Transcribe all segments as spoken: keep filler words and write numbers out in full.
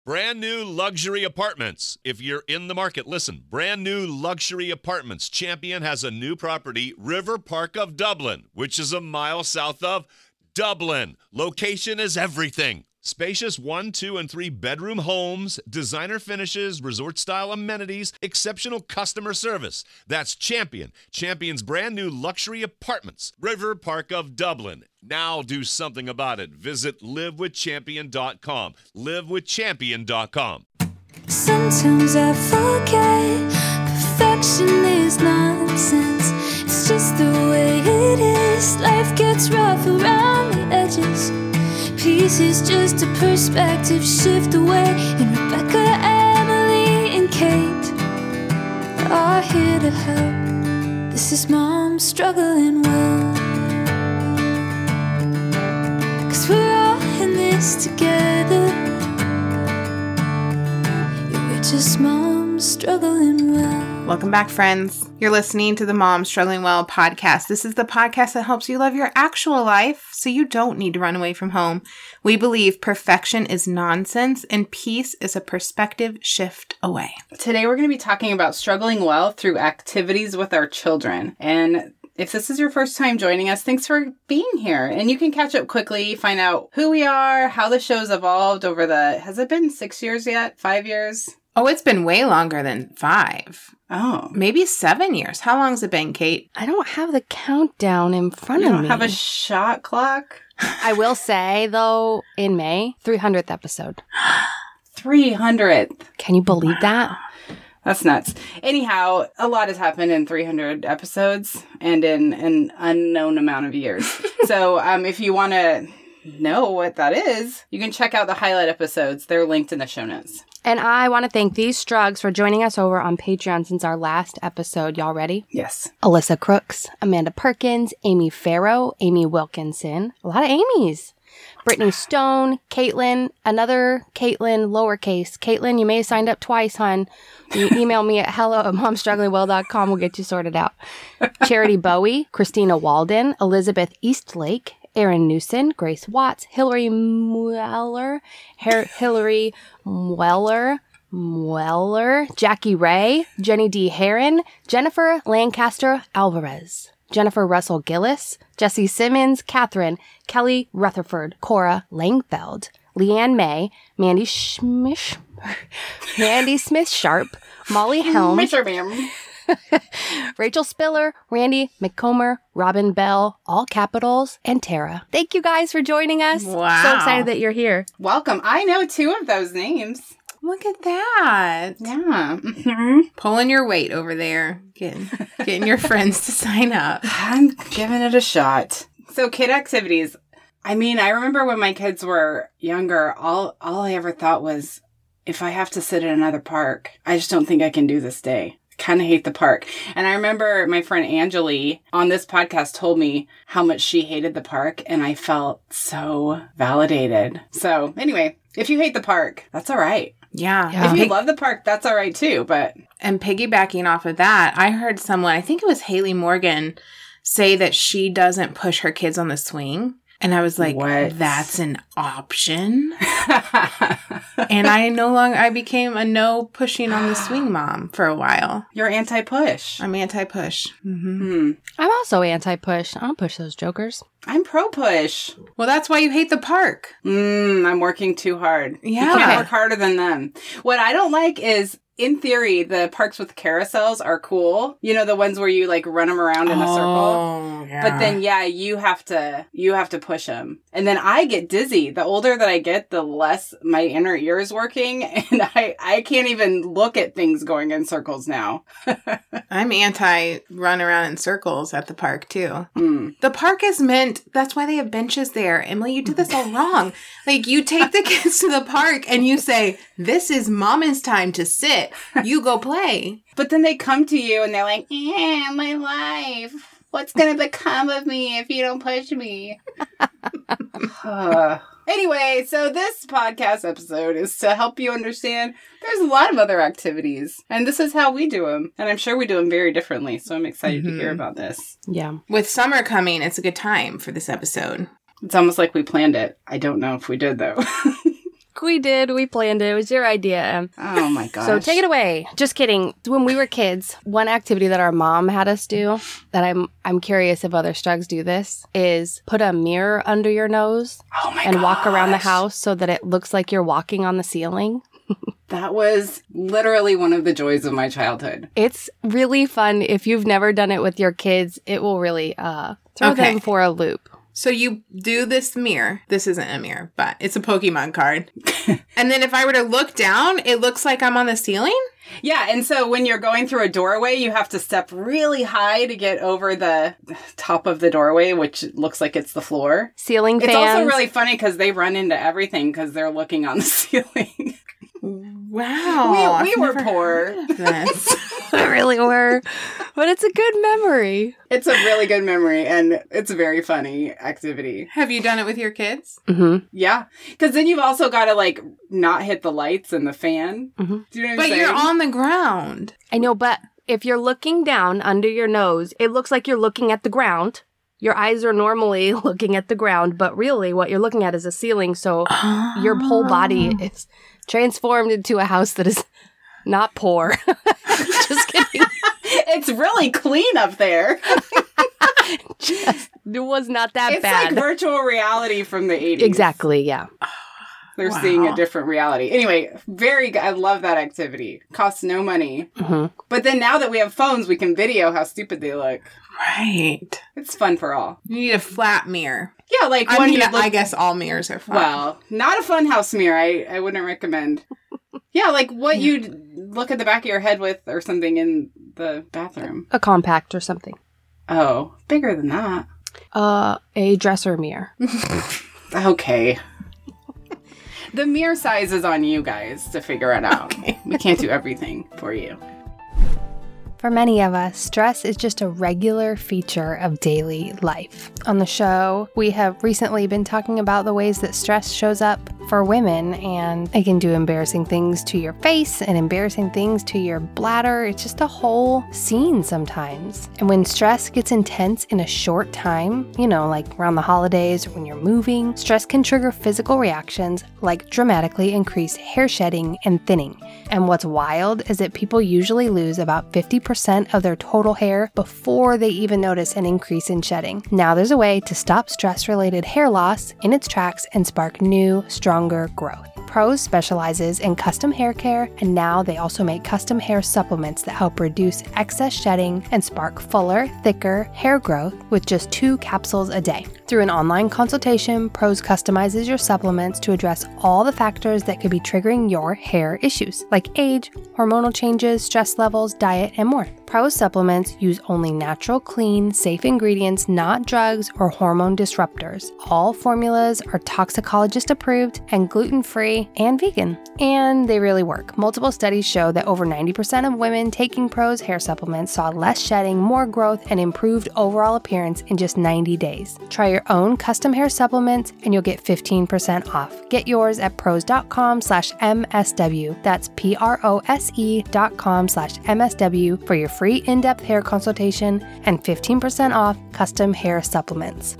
Brand new luxury apartments. If you're in the market, listen. Brand new luxury apartments. Champion has a new property, River Park of Dublin, which is a mile south of Dublin. Location is everything. Spacious one, two, and three bedroom homes, designer finishes, resort-style amenities, exceptional customer service. That's Champion. Champion's brand new luxury apartments, River Park of Dublin. Now do something about it. Visit live with champion dot com. live with champion dot com. Sometimes I forget perfection is nonsense. It's just the way it is. Life gets rough around the edges. Peace is just a perspective shift away. And Rebecca, Emily, and Kate are here to help. This is Mom Struggling Well. 'Cause we're all in this together. Yeah, we're just Moms Struggling Well. Welcome back, friends. You're listening to the Mom Struggling Well podcast. This is the podcast that helps you love your actual life so you don't need to run away from home. We believe perfection is nonsense and peace is a perspective shift away. Today we're going to be talking about struggling well through activities with our children. And if this is your first time joining us, thanks for being here. And you can catch up quickly, find out who we are, how the show's evolved over the, has it been six years yet? Five years? Oh, it's been way longer than five. Oh. Maybe seven years. How long's it been, Kate? I don't have the countdown in front You of don't me. have a shot clock? I will say, though, in May, three hundredth episode. three hundredth. Can you believe that? That's nuts. Anyhow, a lot has happened in three hundred episodes and in an unknown amount of years. So um, if you want to know what that is, you can check out the highlight episodes. They're linked in the show notes. And I want to thank these Strugs for joining us over on Patreon since our last episode. Y'all ready? Yes. Alyssa Crooks, Amanda Perkins, Amy Farrow, Amy Wilkinson. A lot of Amy's. Brittany Stone, Caitlin, another Caitlin, lowercase. Caitlin, you may have signed up twice, hon. You email me at hello at mom struggling well dot com. We'll get you sorted out. Charity Bowie, Christina Walden, Elizabeth Eastlake, Erin Newson, Grace Watts, Hillary Mueller, Her- Hillary Mueller, Mueller, Jackie Ray, Jenny D. Heron, Jennifer Lancaster Alvarez, Jennifer Russell Gillis, Jesse Simmons, Catherine, Kelly Rutherford, Cora Langfeld, Leanne May, Mandy Schmish, Mandy Smith Sharp, Molly Helms, Rachel Spiller, Randy McComber, Robin Bell, all capitals, and Tara. Thank you guys for joining us. Wow. So excited that you're here. Welcome. I know two of those names. Look at that. Yeah. Mm-hmm. Pulling your weight over there. Getting, getting your friends to sign up. I'm giving it a shot. So kid activities. I mean, I remember when my kids were younger, all, all I ever thought was, if I have to sit in another park, I just don't think I can do this day. Kind of hate the park. And I remember my friend Angeli on this podcast told me how much she hated the park, and I felt so validated. So anyway, if you hate the park, that's all right. Yeah. Yeah. If you love the park, that's all right too. But And piggybacking off of that, I heard someone, I think it was Haley Morgan, say that she doesn't push her kids on the swing. And I was like, What? That's an option. And I no longer, I became a no pushing on the swing mom for a while. You're anti-push. I'm anti-push. Mm-hmm. Hmm. I'm also anti-push. I don't push those jokers. I'm pro-push. Well, that's why you hate the park. Mm, I'm working too hard. Yeah. You can't Okay. work harder than them. What I don't like is, in theory, the parks with carousels are cool. You know, the ones where you like run them around in a circle. Oh, yeah. But then, yeah, you have to, you have to push them. And then I get dizzy. The older that I get, the less my inner ear is working. And I, I can't even look at things going in circles now. I'm anti run around in circles at the park too. Mm. The park is meant, that's why they have benches there. Emily, you did this all wrong. Like, you take the kids to the park and you say, this is mama's time to sit. You go play. But then they come to you and they're like, yeah, my life. What's going to become of me if you don't push me? uh, anyway, so this podcast episode is to help you understand there's a lot of other activities. And this is how we do them. And I'm sure we do them very differently. So I'm excited Mm-hmm. to hear about this. Yeah. With summer coming, it's a good time for this episode. It's almost like we planned it. I don't know if we did, though. We did. We planned it. It was your idea, Em. Oh my gosh. So take it away. Just kidding. When we were kids, one activity that our mom had us do that I'm I'm curious if other Strugs do this is put a mirror under your nose Oh my and walk around the gosh. house so that it looks like you're walking on the ceiling. That was literally one of the joys of my childhood. It's really fun. If you've never done it with your kids, it will really uh, throw Okay. them for a loop. So you do this mirror. This isn't a mirror, but it's a Pokemon card. And then if I were to look down, it looks like I'm on the ceiling? Yeah, and so when you're going through a doorway, you have to step really high to get over the top of the doorway, which looks like it's the floor. Ceiling fans. It's also really funny because they run into everything because they're looking on the ceiling. Wow. We- we I've were never poor. heard of this. They really were. But it's a good memory. It's a really good memory, and it's a very funny activity. Have you done it with your kids? Mm-hmm. Yeah, because then you've also got to, like, not hit the lights and the fan. Mhm. Do you know what I'm But saying? you're on the ground. I know, but if you're looking down under your nose, it looks like you're looking at the ground. Your eyes are normally looking at the ground, but really what you're looking at is a ceiling, so your whole body is transformed into a house that is not poor. Just kidding. It's really clean up there. Just, it was not that It's bad. like virtual reality from the eighties. Exactly, yeah. They're Wow. seeing a different reality. Anyway, very good. I love that activity. Costs no money. hmm But then now that we have phones, we can video how stupid they look. Right. It's fun for all. You need a flat mirror. Yeah, like I when mean, you look... I guess all mirrors are flat. Well, not a funhouse mirror. I, I wouldn't recommend. Yeah, like what you'd look at the back of your head with or something in the bathroom. A compact or something. Oh, bigger than that. Uh, a dresser mirror. Okay. The mirror size is on you guys to figure it out. Okay. We can't do everything for you. For many of us, stress is just a regular feature of daily life. On the show, we have recently been talking about the ways that stress shows up for women, and it can do embarrassing things to your face and embarrassing things to your bladder. It's just a whole scene sometimes. And when stress gets intense in a short time, you know, like around the holidays or when you're moving, stress can trigger physical reactions like dramatically increased hair shedding and thinning. And what's wild is that people usually lose about fifty percent of their total hair before they even notice an increase in shedding. Now there's a way to stop stress-related hair loss in its tracks and spark new, stronger growth. Prose specializes in custom hair care, and now they also make custom hair supplements that help reduce excess shedding and spark fuller, thicker hair growth with just two capsules a day. Through an online consultation, Prose customizes your supplements to address all the factors that could be triggering your hair issues, like age, hormonal changes, stress levels, diet, and more. Prose supplements use only natural, clean, safe ingredients, not drugs or hormone disruptors. All formulas are toxicologist approved and gluten-free and vegan. And they really work. Multiple studies show that over ninety percent of women taking Prose hair supplements saw less shedding, more growth, and improved overall appearance in just ninety days. Try your own custom hair supplements and you'll get fifteen percent off. Get yours at prose.com slash MSW. That's P-R-O-S-E dot com slash M-S-W for your free in-depth hair consultation and fifteen percent off custom hair supplements.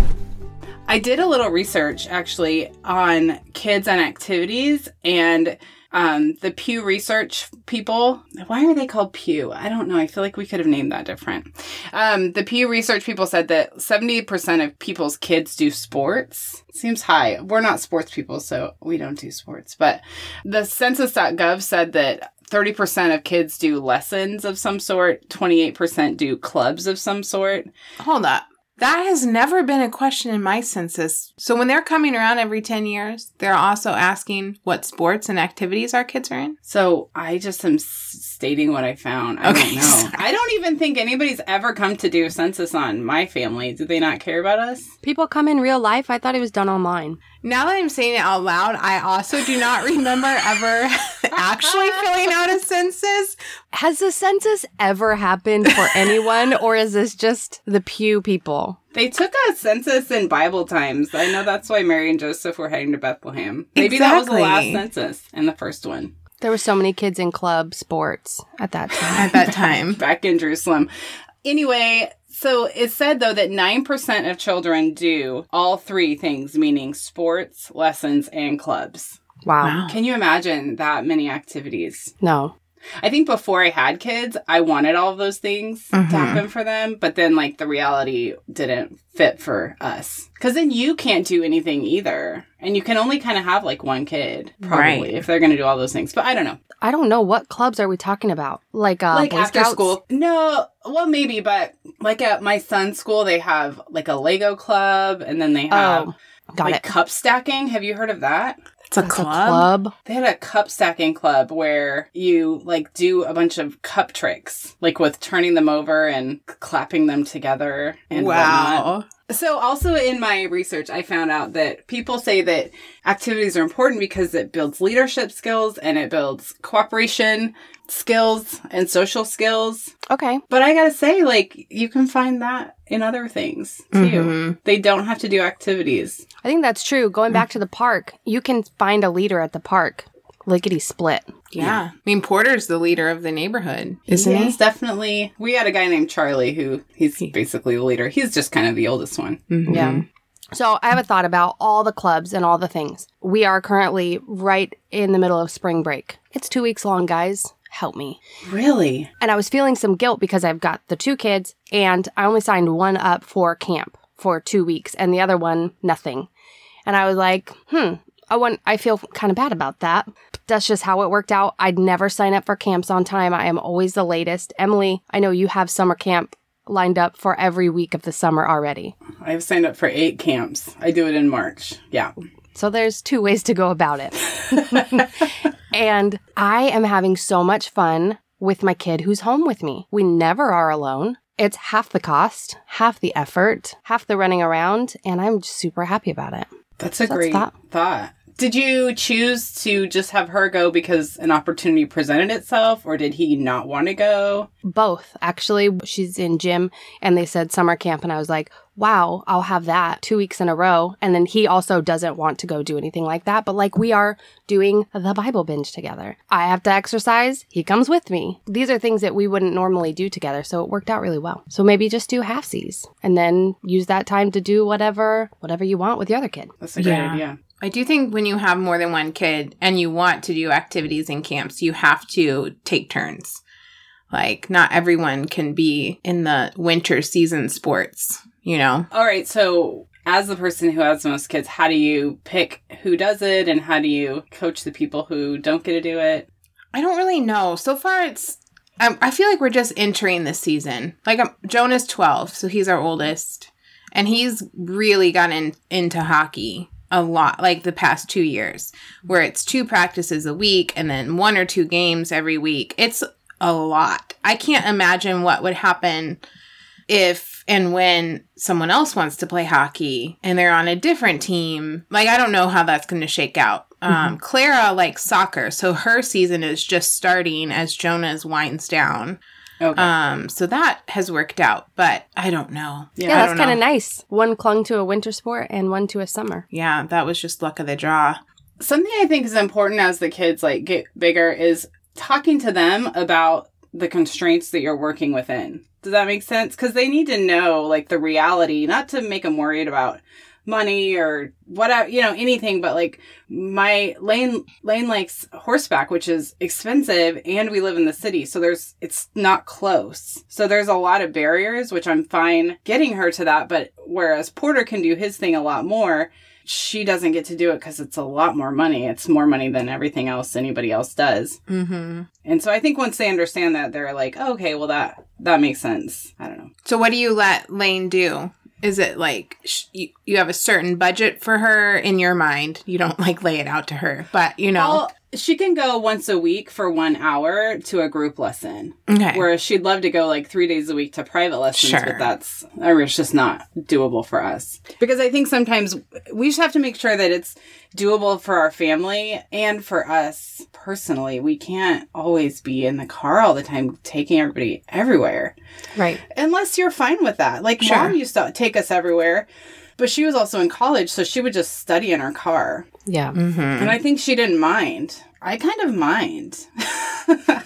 I did a little research actually on kids and activities, and um, the Pew Research people. Why are they called Pew? I don't know. I feel like we could have named that different. Um, the Pew Research people said that seventy percent of people's kids do sports. Seems high. We're not sports people, so we don't do sports. But the census dot gov said that thirty percent of kids do lessons of some sort, twenty-eight percent do clubs of some sort. Hold up. That has never been a question in my census. So when they're coming around every ten years, they're also asking what sports and activities our kids are in? So I just am s- stating what I found. I Okay, don't know. sorry. I don't even think anybody's ever come to do a census on my family. Do they not care about us? People come in real life. I thought it was done online. Now that I'm saying it out loud, I also do not remember ever actually filling out a census. Has the census ever happened for anyone, or is this just the Pew people? They took a census in Bible times. I know that's why Mary and Joseph were heading to Bethlehem. Maybe that was the last Exactly. census and the first one. There were so many kids in club sports at that time. At that time. Back in Jerusalem. Anyway, so it said, though, that nine percent of children do all three things, meaning sports, lessons, and clubs. Wow. Can you imagine that many activities? No. I think before I had kids, I wanted all of those things Mhm. to happen for them. But then, like, the reality didn't fit for us. Because then you can't do anything either. And you can only kind of have, like, one kid, probably, Right. if they're going to do all those things. But I don't know. I don't know. What clubs are we talking about? Like, uh, like, Boy after Scouts? school. No, well, maybe. But, like, at my son's school, they have, like, a Lego club. And then they have, Oh, got like, it. cup stacking. Have you heard of that? It's a It's a club. club. They had a cup stacking club where you like do a bunch of cup tricks, like with turning them over and clapping them together and whatnot. Wow. So also in my research, I found out that people say that activities are important because it builds leadership skills and it builds cooperation skills and social skills. Okay. But I gotta say, like, you can find that in other things too. Mhm. They don't have to do activities. I think that's true. Going back to the park, you can find a leader at the park. Lickety split. Yeah. I mean, Porter's the leader of the neighborhood, isn't He he? is definitely. We had a guy named Charlie who he's basically the leader. He's just kind of the oldest one. Mhm. Yeah. So I have a thought about all the clubs and all the things. We are currently right in the middle of spring break. It's two weeks long, guys. Help me. Really? And I was feeling some guilt because I've got the two kids and I only signed one up for camp for two weeks and the other one, nothing. And I was like, hmm, I want, I feel kind of bad about that. That's just how it worked out. I'd never sign up for camps on time. I am always the latest. Emily, I know you have summer camp lined up for every week of the summer already. I've signed up for eight camps. I do it in March. Yeah. So there's two ways to go about it. And I am having so much fun with my kid who's home with me. We never are alone. It's half the cost, half the effort, half the running around, and I'm super happy about it. That's a That's great that. thought. Did you choose to just have her go because an opportunity presented itself, or did he not want to go? Both, actually. She's in gym, and they said summer camp, and I was like, wow, I'll have that two weeks in a row. And then he also doesn't want to go do anything like that, but like we are doing the Bible binge together. I have to exercise. He comes with me. These are things that we wouldn't normally do together, so it worked out really well. So maybe just do halfsies, and then use that time to do whatever, whatever you want with the other kid. That's a great Yeah. idea. I do think when you have more than one kid and you want to do activities in camps, you have to take turns. Like, not everyone can be in the winter season sports, you know? All right. So, as the person who has the most kids, how do you pick who does it, and how do you coach the people who don't get to do it? I don't really know. So far, it's. Um, I feel like we're just entering this season. Like, um, Jonah's twelve, so he's our oldest. And he's really gotten into hockey a lot, like the past two years, where it's two practices a week and then one or two games every week. It's a lot. I can't imagine what would happen if and when someone else wants to play hockey and they're on a different team. Like, I don't know how that's going to shake out. Um, Clara likes soccer, so her season is just starting as Jonah's winds down. Okay. Um, so that has worked out, but I don't know. Yeah, Yeah, I that's don't kind of know. nice. One clung to a winter sport and one to a summer. Yeah, that was just luck of the draw. Something I think is important as the kids like get bigger is talking to them about the constraints that you're working within. Does that make sense? Because they need to know like the reality, not to make them worried about money or whatever, you know, anything, but like my Lane, Lane likes horseback, which is expensive, and we live in the city. So there's, it's not close. So there's a lot of barriers, which I'm fine getting her to that. But whereas Porter can do his thing a lot more, she doesn't get to do it because it's a lot more money. It's more money than everything else anybody else does. Mm-hmm. And so I think once they understand that, they're like, oh, okay, well, that, that makes sense. I don't know. So what do you let Lane do? Is it like sh- you, you have a certain budget for her in your mind? You don't like lay it out to her, but you know. Well, she can go once a week for one hour to a group lesson. Okay. Whereas she'd love to go like three days a week to private lessons, Sure. but that's, I mean, it's just not doable for us. Because I think sometimes we just have to make sure that it's doable for our family and for us personally. We can't always be in the car all the time taking everybody everywhere. Right. Unless you're fine with that. Like Sure. mom used to take us everywhere, but she was also in college, so she would just study in her car. Yeah. Mm-hmm. And I think she didn't mind. I kind of mind. I'm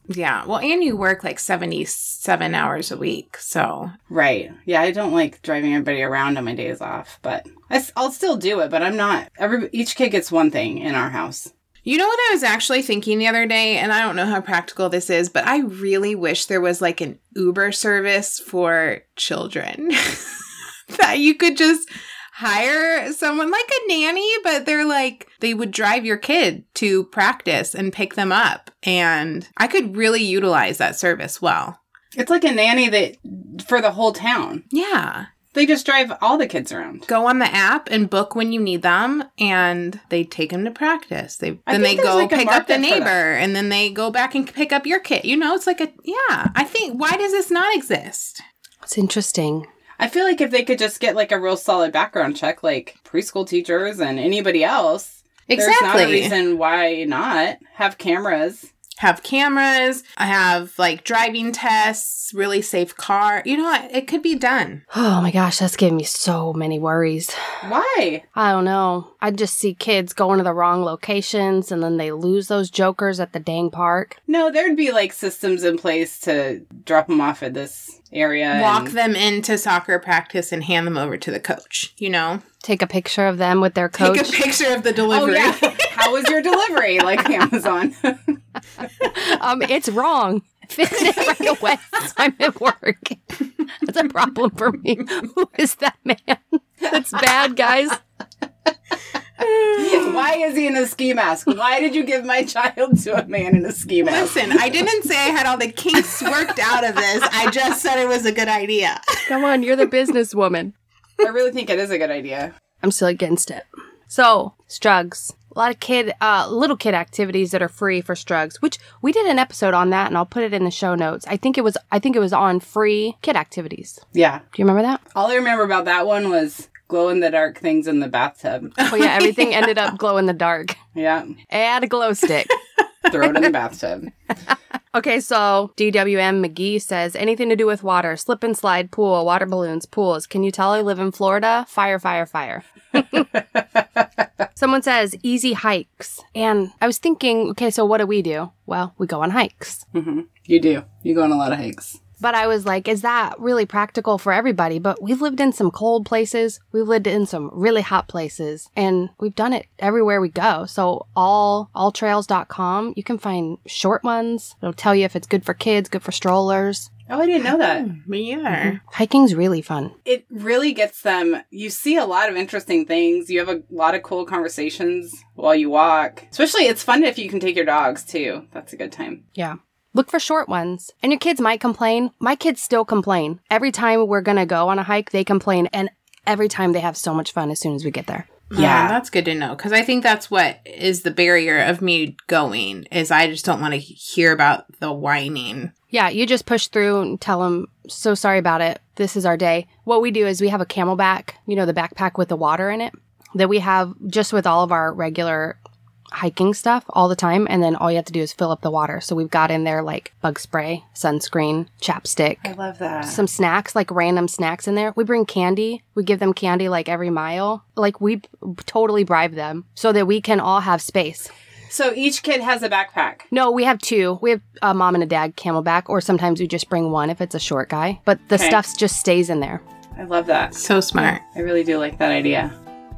Yeah. Well, and you work like seventy-seven hours a week. So, Right. Yeah, I don't like driving everybody around on my days off, but I, will still do it, but I'm not. Every Each kid gets one thing in our house. you know what I was actually thinking the other day, and I don't know how practical this is, but I really wish there was like an Uber service for children that you could just hire someone like a nanny, but they're like, they would drive your kid to practice and pick them up. And I could really utilize that service well. It's like a nanny that for the whole town. Yeah. They just drive all the kids around. Go on the app and book when you need them, and they take them to practice. They I then they think there's go like a pick up the market for that. neighbor, and then they go back and pick up your kid. You know, it's like a yeah. I think why does this not exist? It's interesting. I feel like if they could just get like a real solid background check, like preschool teachers and anybody else, there's not a Exactly. reason why not have cameras. Have cameras. I have like driving tests, really safe car. You know what? It could be done. Oh my gosh, that's giving me so many worries. Why? I don't know. I just see kids going to the wrong locations and then they lose those jokers at the dang park. No, there'd be like systems in place to drop them off at this area. Walk and- them into soccer practice and hand them over to the coach. You know, Take a picture of them with their coach. take a picture of the Oh, delivery. yeah. How was your delivery? Like Amazon. um, it's wrong. Fix it right away. I'm at work. That's a problem for me. Who is that man? That's bad, guys. Why is he in a ski mask? Why did you give my child to a man in a ski mask? Listen, I didn't say I had all the kinks worked out of this. I just said it was a good idea. Come on, you're the businesswoman. I really think it is a good idea. I'm still against it. So, Strugs. A lot of kid, uh, little kid activities that are free for Strugs, which we did an episode on that, and I'll put it in the show notes. I think it was, I think it was on free kid activities. Yeah. Do you remember that? All I remember about that one was glow in the dark things in the bathtub. Oh yeah, everything ended up glow in the dark. Yeah. Add a glow stick. Throw it in the bathtub. Okay, so D W M McGee says, anything to do with water, slip and slide, pool, water balloons, pools. Can you tell I live in Florida? Fire, fire, fire. Someone says, easy hikes. And I was thinking, okay, so what do we do? Well, we go on hikes. Mm-hmm. You do. You go on a lot of hikes. But I was like, is that really practical for everybody? But we've lived in some cold places. We've lived in some really hot places. And we've done it everywhere we go. So all all trails dot com, you can find short ones. It'll tell you if it's good for kids, good for strollers. Oh, I didn't know that. Me either. Hiking's really fun. It really gets them. You see a lot of interesting things. You have a lot of cool conversations while you walk. Especially, it's fun if you can take your dogs, too. That's a good time. Yeah. Look for short ones. And your kids might complain. My kids still complain. Every time we're going to go on a hike, they complain. And every time they have so much fun as soon as we get there. Yeah, Yeah. that's good to know, because I think that's what is the barrier of me going, is I just don't want to hear about the whining. Yeah, you just push through and tell them, so sorry about it. This is our day. What we do is we have a Camelback, you know, the backpack with the water in it, that we have just with all of our regular hiking stuff all the time. And then all you have to do is fill up the water. So we've got in there like bug spray, sunscreen, chapstick, I love that. some snacks, like random snacks in there. We bring candy. We give them candy like every mile. Like we b- totally bribe them so that we can all have space. So each kid has a backpack. No, we have two. We have a mom and a dad Camelback, or sometimes we just bring one if it's a short guy. But the Okay. stuff just stays in there. I love that. So smart. I really do like that idea.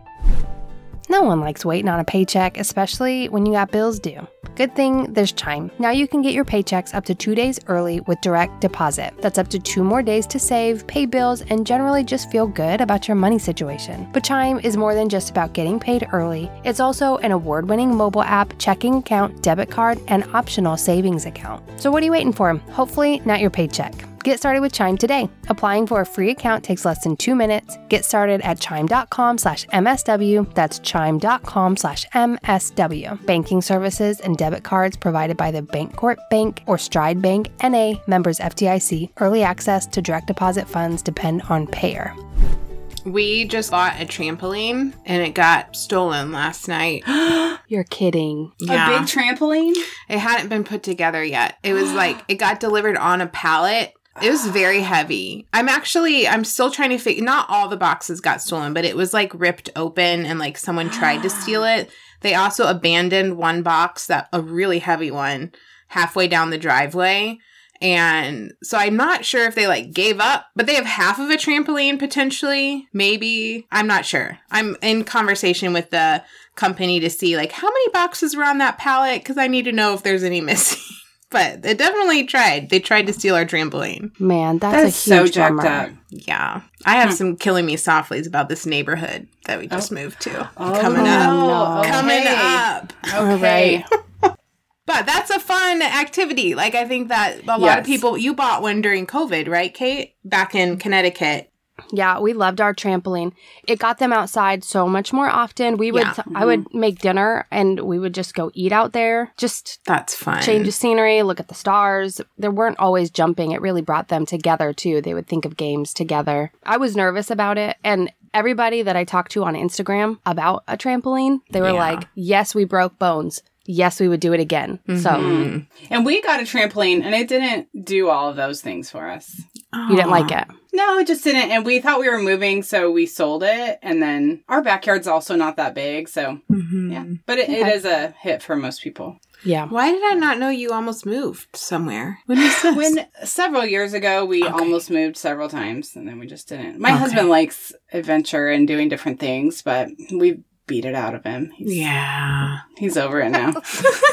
No one likes waiting on a paycheck, especially when you got bills due. Good thing there's Chime. Now you can get your paychecks up to two days early with direct deposit. That's up to two more days to save, pay bills, and generally just feel good about your money situation. But Chime is more than just about getting paid early. It's also an award-winning mobile app, checking account, debit card, and optional savings account. So what are you waiting for? Hopefully not your paycheck. Get started with Chime today. Applying for a free account takes less than two minutes. Get started at chime.com slash MSW. That's chime.com slash MSW. Banking services and debit cards provided by the Bancorp Bank or Stride Bank N A, members F D I C. Early access to direct deposit funds depend on payer. We just bought a trampoline, and it got stolen last night. You're kidding. Yeah. A big trampoline? It hadn't been put together yet. It was like, it got delivered on a pallet. It was very heavy. I'm actually, I'm still trying to figure, not all the boxes got stolen, but it was like ripped open and like someone tried to steal it. They also abandoned one box, that a really heavy one, halfway down the driveway. And so I'm not sure if they like gave up, but they have half of a trampoline potentially, maybe. I'm not sure. I'm in conversation with the company to see like how many boxes were on that pallet because I need to know if there's any missing. But they definitely tried. They tried to steal our trampoline. Man, that's That a is so huge jacked bummer. up. Yeah. I have some killing me softlies about this neighborhood that we just moved to. Oh, Coming up. no. Coming Okay. up. Okay. But that's a fun activity. Like, I think that a lot Yes. of people, you bought one during COVID, right, Kate? Back in Connecticut. Yeah, we loved our trampoline. It got them outside so much more often. We would, Yeah. I would make dinner and we would just go eat out there. Just That's fun. change of scenery, look at the stars. They weren't always jumping. It really brought them together too. They would think of games together. I was nervous about it, and everybody that I talked to on Instagram about a trampoline, they were Yeah. like, yes, we broke bones. Yes, we would do it again. So And we got a trampoline, and it didn't do all of those things for us. you didn't like it. No, it just didn't. And we thought we were moving, so we sold it. And then our backyard's also not that big, so Mhm. yeah. But it, it is a hit for most people. Yeah. Why did I not know you almost moved somewhere? When was this? When several years ago, we Okay. almost moved several times, and then we just didn't. My Okay. husband likes adventure and doing different things, but we beat it out of him. He's, Yeah. he's over it now.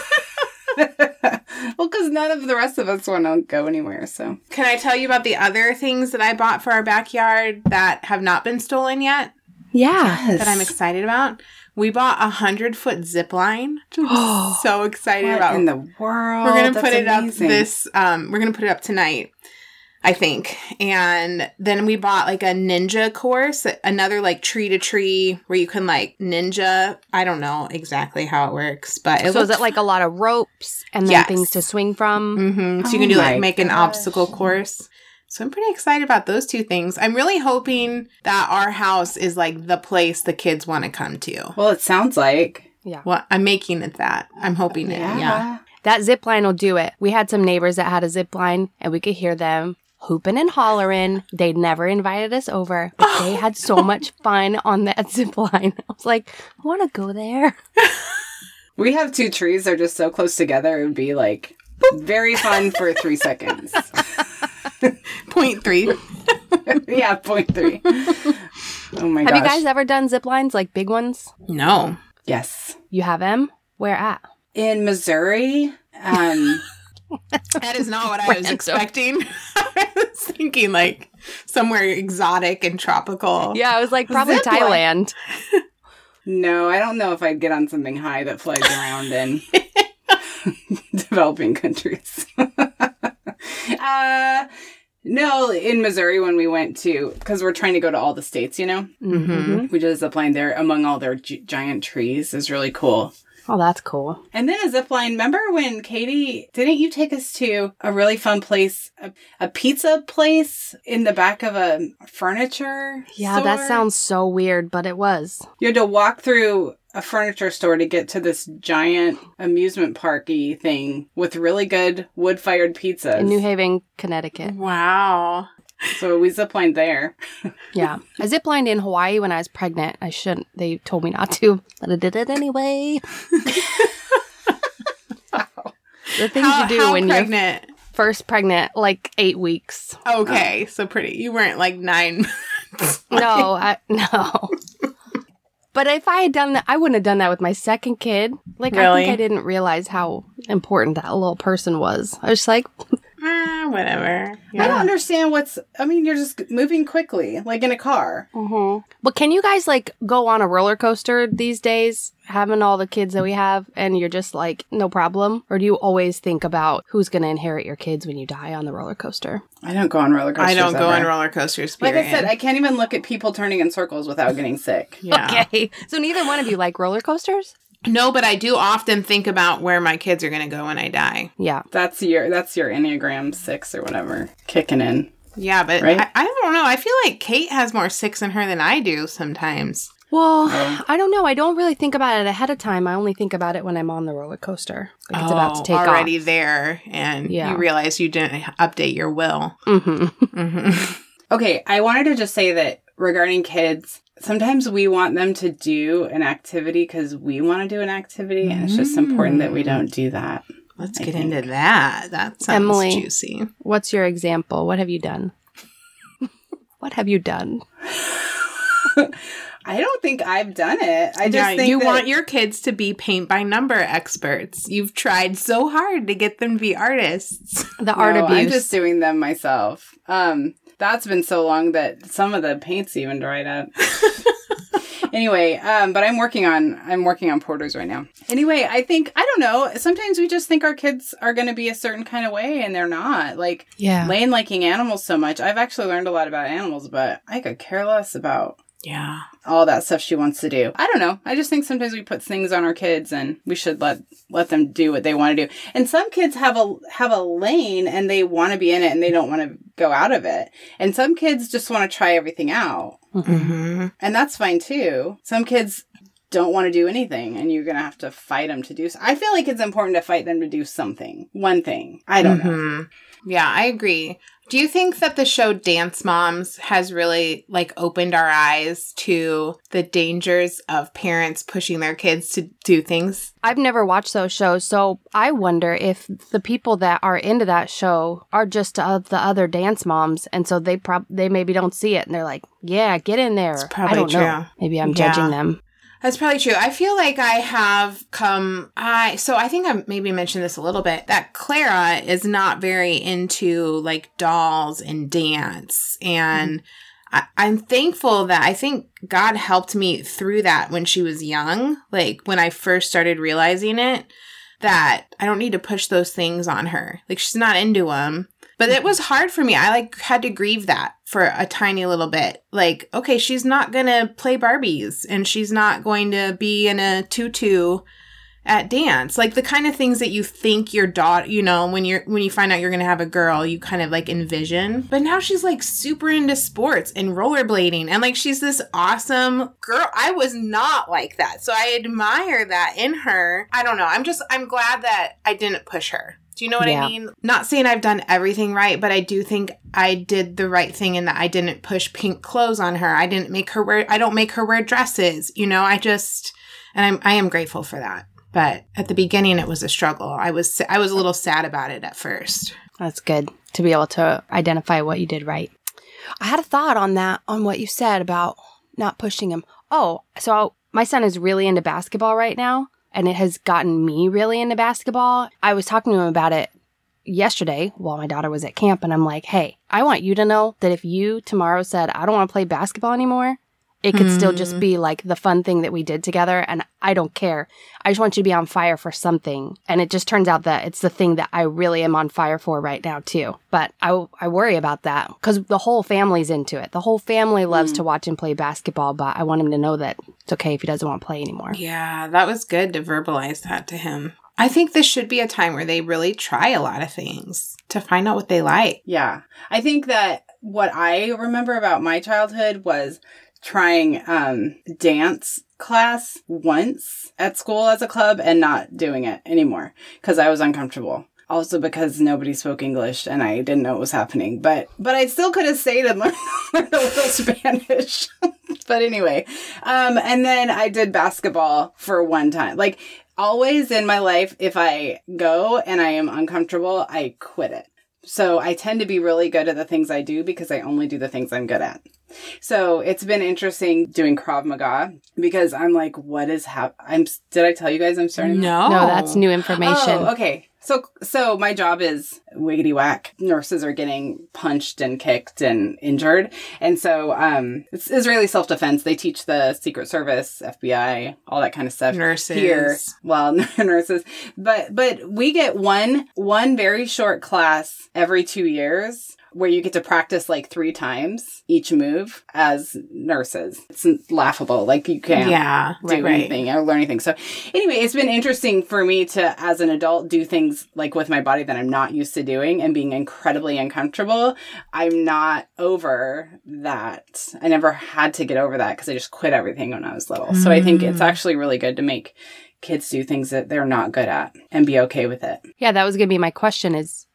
Well, because none of the rest of us want to go anywhere, so. Can I tell you about the other things that I bought for our backyard that have not been stolen yet? Yeah. That I'm excited about? We bought a hundred foot zip line. I'm so excited What about. in the world? We're gonna That's put it amazing. up this. Um, we're gonna put it up tonight, I think. And then we bought like a ninja course, another like tree to tree where you can like ninja. I don't know exactly how it works, but it So is looks it like a lot of ropes and then Yes. things to swing from? Mm-hmm. So you Oh can do my like make an gosh. obstacle course. So I'm pretty excited about those two things. I'm really hoping that our house is like the place the kids want to come to. Well, it sounds like. Well, I'm making it that. I'm hoping it. Yeah. That zip line will do it. We had some neighbors that had a zip line and we could hear them hooping and hollering. They never invited us over, but they had so much fun on that zip line. I was like, I want to go there. We have two trees. They're just so close together. It would be like very fun for three seconds. Point three. Yeah, point three. Oh my Have gosh. you guys ever done zip lines, like big ones? No. Yes. You have them? Where at? In Missouri, um, That is not what I was Random. expecting. I was thinking like somewhere exotic and tropical. Yeah, I was like, probably Zip line. Thailand. no, I don't know if I'd get on something high that flies around in developing countries. uh, no, in Missouri when we went to, because we're trying to go to all the states, you know, Mm-hmm. we did a zip line there among all their gi- giant trees. Is really cool. Oh, that's cool. And then a zip line. Remember when Katie, didn't you take us to a really fun place, a, a pizza place in the back of a furniture Yeah, that store? sounds so weird, but it was. You had to walk through a furniture store to get to this giant amusement parky thing with really good wood-fired pizzas. In New Haven, Connecticut. Wow. So we ziplined there. Yeah. I ziplined in Hawaii when I was pregnant. I shouldn't. They told me not to, but I did it anyway. The things How, you do how when you're pregnant? first pregnant, like eight weeks. Okay, so pretty. You weren't like nine. No, I, no. But if I had done that, I wouldn't have done that with my second kid. Like, I Really? think I didn't realize how important that little person was. I was just like, Ah, whatever. I don't understand what's, I mean, you're just moving quickly, like in a car. mm-hmm. But can you guys, like, go on a roller coaster these days, having all the kids that we have, and you're just like, no problem? Or do you always think about who's going to inherit your kids when you die on the roller coaster? I don't go on roller coasters. I don't go on ever. roller coasters. Like I period. said, I can't even look at people turning in circles without getting sick. yeah. Okay. So neither one of you like roller coasters? No, but I do often think about where my kids are going to go when I die. Yeah. That's your that's your Enneagram six or whatever kicking in. Yeah, but Right? I, I don't know. I feel like Kate has more six in her than I do sometimes. Well, Oh. I don't know. I don't really think about it ahead of time. I only think about it when I'm on the roller coaster. Like it's about to take Oh, already off. there, and Yeah. you realize you didn't update your will. Mm-hmm. Mm-hmm. Okay, I wanted to just say that regarding kids, sometimes we want them to do an activity because we want to do an activity, and it's just important that we don't do that. Let's I get think. into that. That sounds Emily, juicy. What's your example? What have you done? What have you done? I don't think I've done it. I just Yeah, think you that- want your kids to be paint by number experts. You've tried so hard to get them to be artists. The art No, abuse. I'm just doing them myself. Um, that's been so long that some of the paint's even dried up. Anyway, um, but I'm working on I'm working on porters right now. Anyway, I think I don't know. Sometimes we just think our kids are going to be a certain kind of way, and they're not. Like Yeah. Lane liking animals so much. I've actually learned a lot about animals, but I could care less about Yeah. all that stuff she wants to do. I don't know. I just think sometimes we put things on our kids, and we should let let them do what they want to do. And some kids have a have a lane, and they want to be in it, and they don't want to go out of it. And some kids just want to try everything out. Mm-hmm. And that's fine too. Some kids don't want to do anything, and you're going to have to fight them to do so. I feel like it's important to fight them to do something. One thing. I don't know. Mm-hmm. Yeah, I agree. Do you think that the show Dance Moms has really like opened our eyes to the dangers of parents pushing their kids to do things? I've never watched those shows, so I wonder if the people that are into that show are just of the other dance moms, and so they prob they maybe don't see it, and they're like, "Yeah, get in there." It's probably I don't true. know. Maybe I'm Yeah. judging them. That's probably true. I feel like I have come, I, so I think I maybe mentioned this a little bit, that Clara is not very into like dolls and dance. And I, I'm thankful that I think God helped me through that when she was young. Like when I first started realizing it, that I don't need to push those things on her. Like she's not into them. But it was hard for me. I like had to grieve that for a tiny little bit. Like, okay, she's not going to play Barbies and she's not going to be in a tutu at dance. Like the kind of things that you think your daughter, you know, when you're when you find out you're going to have a girl, you kind of like envision. But now she's like super into sports and rollerblading and like she's this awesome girl. I was not like that. So I admire that in her. I don't know. I'm just I'm glad that I didn't push her. Do you know what Yeah. I mean? Not saying I've done everything right, but I do think I did the right thing in that I didn't push pink clothes on her. I didn't make her wear, I don't make her wear dresses. You know, I just, and I'm, I am grateful for that. But at the beginning, it was a struggle. I was, I was a little sad about it at first. That's good to be able to identify what you did right. I had a thought on that, on what you said about not pushing him. Oh, so my son is really into basketball right now. And it has gotten me really into basketball. I was talking to him about it yesterday while my daughter was at camp. And I'm like, hey, I want you to know that if you tomorrow said, I don't want to play basketball anymore, it could still just be like the fun thing that we did together. And I don't care. I just want you to be on fire for something. And it just turns out that it's the thing that I really am on fire for right now, too. But I, I worry about that because the whole family's into it. The whole family loves to watch him play basketball. But I want him to know that it's okay if he doesn't want to play anymore. Yeah, that was good to verbalize that to him. I think this should be a time where they really try a lot of things to find out what they like. Yeah. I think that what I remember about my childhood was trying um, dance class once at school as a club and not doing it anymore because I was uncomfortable. Also because nobody spoke English and I didn't know what was happening. But but I still could have stayed and learned, learned a little Spanish. But anyway, um, and then I did basketball for one time. Like always in my life, if I go and I am uncomfortable, I quit it. So I tend to be really good at the things I do because I only do the things I'm good at. So it's been interesting doing Krav Maga because I'm like, what is happening? I'm. Did I tell you guys I'm starting? No. No, that's new information. Oh, okay. So, so my job is wiggity whack. Nurses are getting punched and kicked and injured. And so, um, it's Israeli self-defense. They teach the Secret Service, F B I, all that kind of stuff. Nurses. Here. Well, nurses. But, but we get one, one very short class every two years where you get to practice like three times each move as nurses. It's laughable. Like you can't Yeah, do right, right. anything or learn anything. So anyway, it's been interesting for me to, as an adult, do things like with my body that I'm not used to doing and being incredibly uncomfortable. I'm not over that. I never had to get over that because I just quit everything when I was little. So I think it's actually really good to make kids do things that they're not good at and be okay with it. Yeah, that was going to be my question is,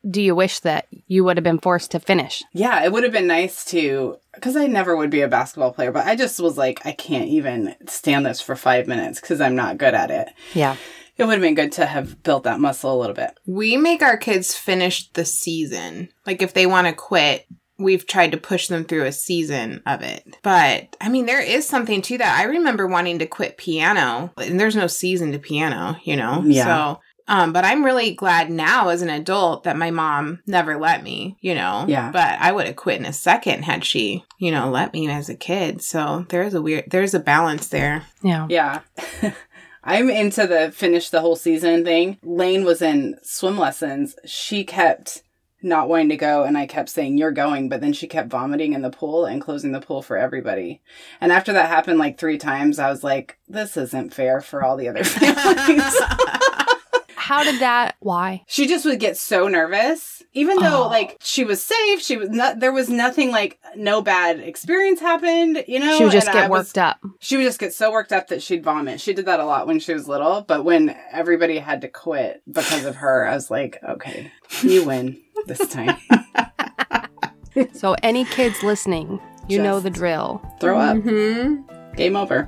do you wish that you would have been forced to finish? Yeah, it would have been nice to, because I never would be a basketball player, but I just was like, I can't even stand this for five minutes because I'm not good at it. Yeah. It would have been good to have built that muscle a little bit. We make our kids finish the season. Like if they want to quit, we've tried to push them through a season of it. But I mean, there is something to that. I remember wanting to quit piano, and there's no season to piano, you know? Yeah. So, um, but I'm really glad now as an adult that my mom never let me, you know? Yeah. But I would have quit in a second had she, you know, let me as a kid. So there's a weird, there's a balance there. Yeah. Yeah. I'm into the finish the whole season thing. Lane was in swim lessons. She kept not wanting to go, and I kept saying, you're going, but then she kept vomiting in the pool and closing the pool for everybody. And after that happened like three times, I was like, this isn't fair for all the other families. How did that, why? She just would get so nervous, even though Oh. like she was safe. She was not, there was nothing like no bad experience happened, you know? She would just and get I was- worked up. She would just get so worked up that she'd vomit. She did that a lot when she was little, but when everybody had to quit because of her, I was like, okay, you win this time. So any kids listening, you know Just the drill. Throw up. Mm-hmm. Game over.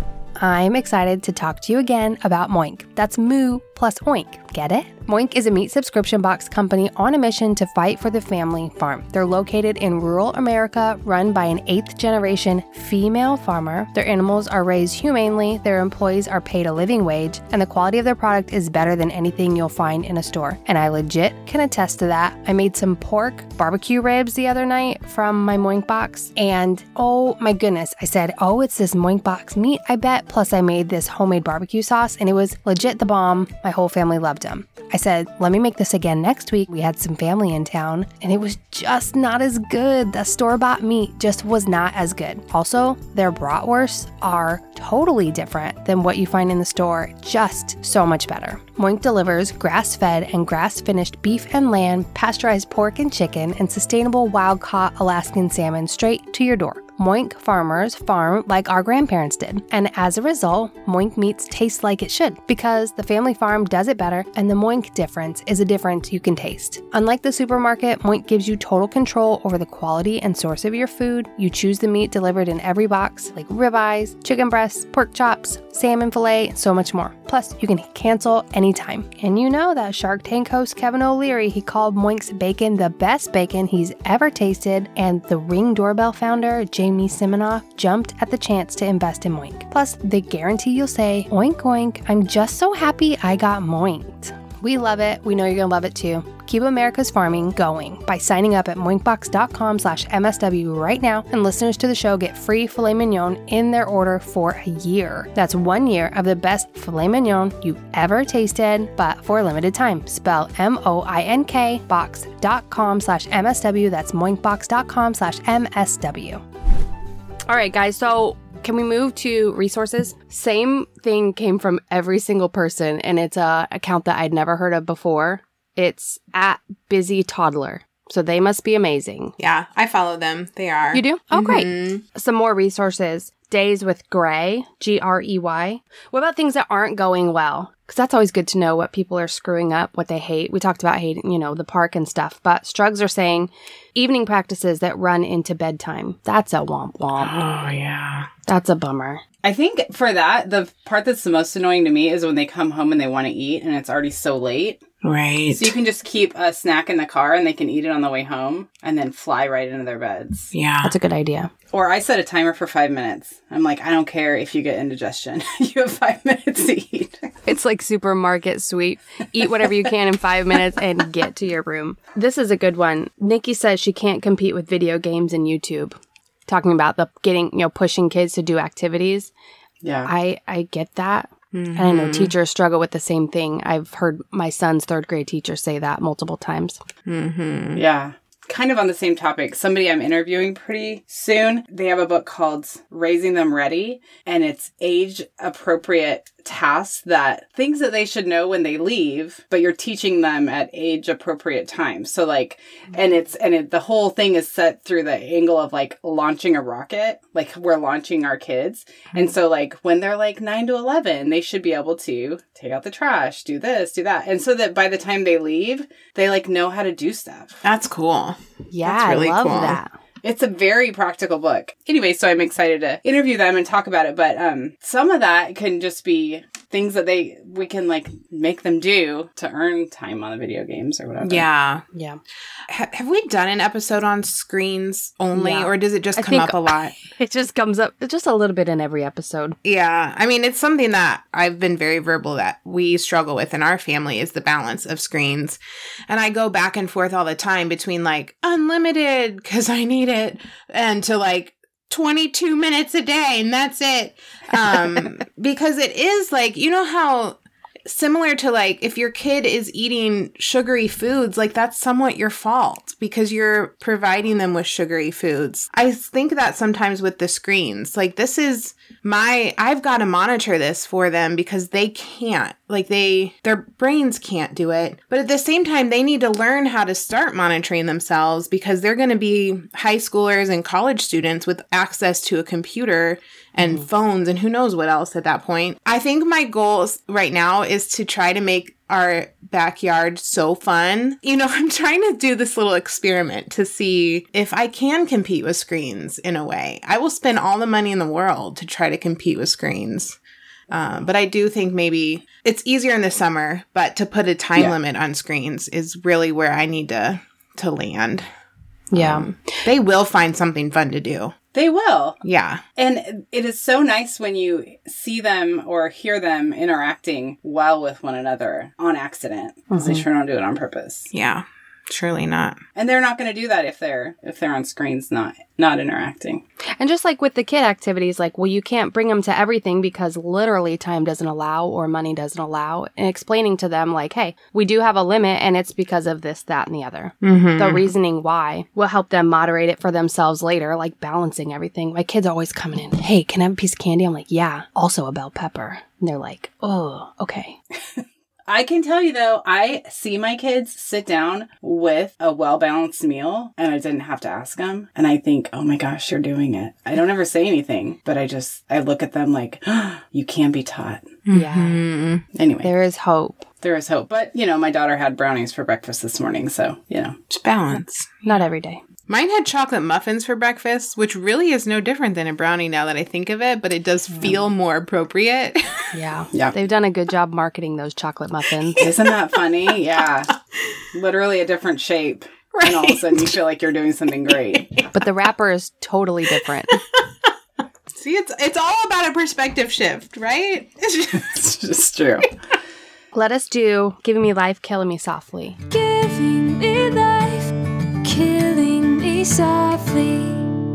I'm excited to talk to you again about Moink. That's Moo plus Oink. Get it? Moink is a meat subscription box company on a mission to fight for the family farm. They're located in rural America, run by an eighth generation female farmer. Their animals are raised humanely, their employees are paid a living wage, and the quality of their product is better than anything you'll find in a store. And I legit can attest to that. I made some pork barbecue ribs the other night from my Moink box, and oh my goodness, I said, oh, it's this Moink box meat, I bet. Plus I made this homemade barbecue sauce, and it was legit the bomb. My whole family loved them. I said, let me make this again next week. We had some family in town, and it was just not as good. The store-bought meat just was not as good. Also, their bratwursts are totally different than what you find in the store, just so much better. Moink delivers grass-fed and grass-finished beef and lamb, pasteurized pork and chicken, and sustainable wild-caught Alaskan salmon straight to your door. Moink farmers farm like our grandparents did, and as a result, Moink meats taste like it should, because the family farm does it better, and the Moink difference is a difference you can taste. Unlike the supermarket, Moink gives you total control over the quality and source of your food. You choose the meat delivered in every box, like ribeyes, chicken breasts, pork chops, salmon fillet, and so much more. Plus, you can cancel anytime. And you know that Shark Tank host Kevin O'Leary, he called Moink's bacon the best bacon he's ever tasted, and the Ring Doorbell founder, Jamie Siminoff, jumped at the chance to invest in Moink. Plus, they guarantee you'll say, oink oink, I'm just so happy I got moinked. We love it. We know you're going to love it too. Keep America's farming going by signing up at moinkbox.com slash MSW right now, and listeners to the show get free filet mignon in their order for a year. That's one year of the best filet mignon you've ever tasted, but for a limited time. Spell M O I N K box.com slash MSW. That's moinkbox.com slash MSW. All right, guys. So can we move to resources? Same thing came from every single person, and it's a account that I'd never heard of before. It's at Busy Toddler. So they must be amazing. Yeah, I follow them. They are. You do? Oh, Mhm. great. Some more resources. Days with Grey, G R E Y. What about things that aren't going well? Because that's always good to know what people are screwing up, what they hate. We talked about hating, you know, the park and stuff. But Strugs are saying evening practices that run into bedtime. That's a womp womp. Oh, yeah. That's a bummer. I think for that, the part that's the most annoying to me is when they come home and they want to eat and it's already so late. Right. So you can just keep a snack in the car and they can eat it on the way home and then fly right into their beds. Yeah. That's a good idea. Or I set a timer for five minutes. I'm like, I don't care if you get indigestion. You have five minutes to eat. It's like supermarket sweep. Eat whatever you can in five minutes and get to your room. This is a good one. Nikki says she can't compete with video games and YouTube. Talking about the getting, you know, pushing kids to do activities. Yeah. I, I get that. Mm-hmm. And I know teachers struggle with the same thing. I've heard my son's third grade teacher say that multiple times. Mm-hmm. Yeah. kind of on the same topic, somebody I'm interviewing pretty soon, they have a book called Raising Them Ready, and it's age appropriate tasks that things that they should know when they leave, but you're teaching them at age appropriate times. So like, and it's, and it, the whole thing is set through the angle of like launching a rocket, like we're launching our kids. And so like when they're like nine to eleven, they should be able to take out the trash, do this, do that. And so that by the time they leave, they like know how to do stuff. That's cool. Yeah, That's really I love cool. that. It's a very practical book. Anyway, so I'm excited to interview them and talk about it. But um, some of that can just be things that they we can like make them do to earn time on the video games or whatever. Yeah. Yeah. Ha- have we done an episode on screens only, Yeah. or does it just I come think- up a lot? It just comes up just a little bit in every episode. Yeah. I mean, it's something that I've been very verbal that we struggle with in our family is the balance of screens. And I go back and forth all the time between like unlimited because I need it and to like twenty-two minutes a day and that's it. Um, because it is like, you know how similar to like if your kid is eating sugary foods, like that's somewhat your fault because you're providing them with sugary foods. I think that sometimes with the screens, like this is my, I've got to monitor this for them because they can't, like they, their brains can't do it. But at the same time, they need to learn how to start monitoring themselves because they're going to be high schoolers and college students with access to a computer and mm. phones and who knows what else at that point. I think my goal right now is to try to make our backyard so fun. You know, I'm trying to do this little experiment to see if I can compete with screens in a way. I will spend all the money in the world to try to compete with screens. Um, but I do think maybe it's easier in the summer, but to put a time yeah. limit on screens is really where I need to, to land. Yeah. Um, they will find something fun to do. They will. Yeah. And it is so nice when you see them or hear them interacting well with one another on accident. Because mm-hmm. they sure don't do it on purpose. Yeah. Surely not. And they're not going to do that if they're if they're on screens not not interacting. And just like with the kid activities, like, well, you can't bring them to everything because literally time doesn't allow or money doesn't allow. And explaining to them like, hey, we do have a limit and it's because of this, that, and the other. Mm-hmm. The reasoning why will help them moderate it for themselves later, like balancing everything. My kids are always coming in, hey, can I have a piece of candy? I'm like, yeah, also a bell pepper. And they're like, oh, okay. I can tell you, though, I see my kids sit down with a well-balanced meal, and I didn't have to ask them. And I think, oh my gosh, you're doing it. I don't ever say anything, but I just, I look at them like, oh, you can be taught. Yeah. Mm-hmm. Anyway. There is hope. There is hope. But, you know, my daughter had brownies for breakfast this morning, so, you know. It's balance. Not every day. Mine had chocolate muffins for breakfast, which really is no different than a brownie now that I think of it, but it does feel more appropriate. Yeah. Yeah. They've done a good job marketing those chocolate muffins. Isn't that funny? Yeah. Literally a different shape. Right. And all of a sudden you feel like you're doing something great. But the wrapper is totally different. See, it's it's all about a perspective shift, right? It's just true. Let us do Giving Me Life, Killing Me Softly. Giving me life, killing me softly.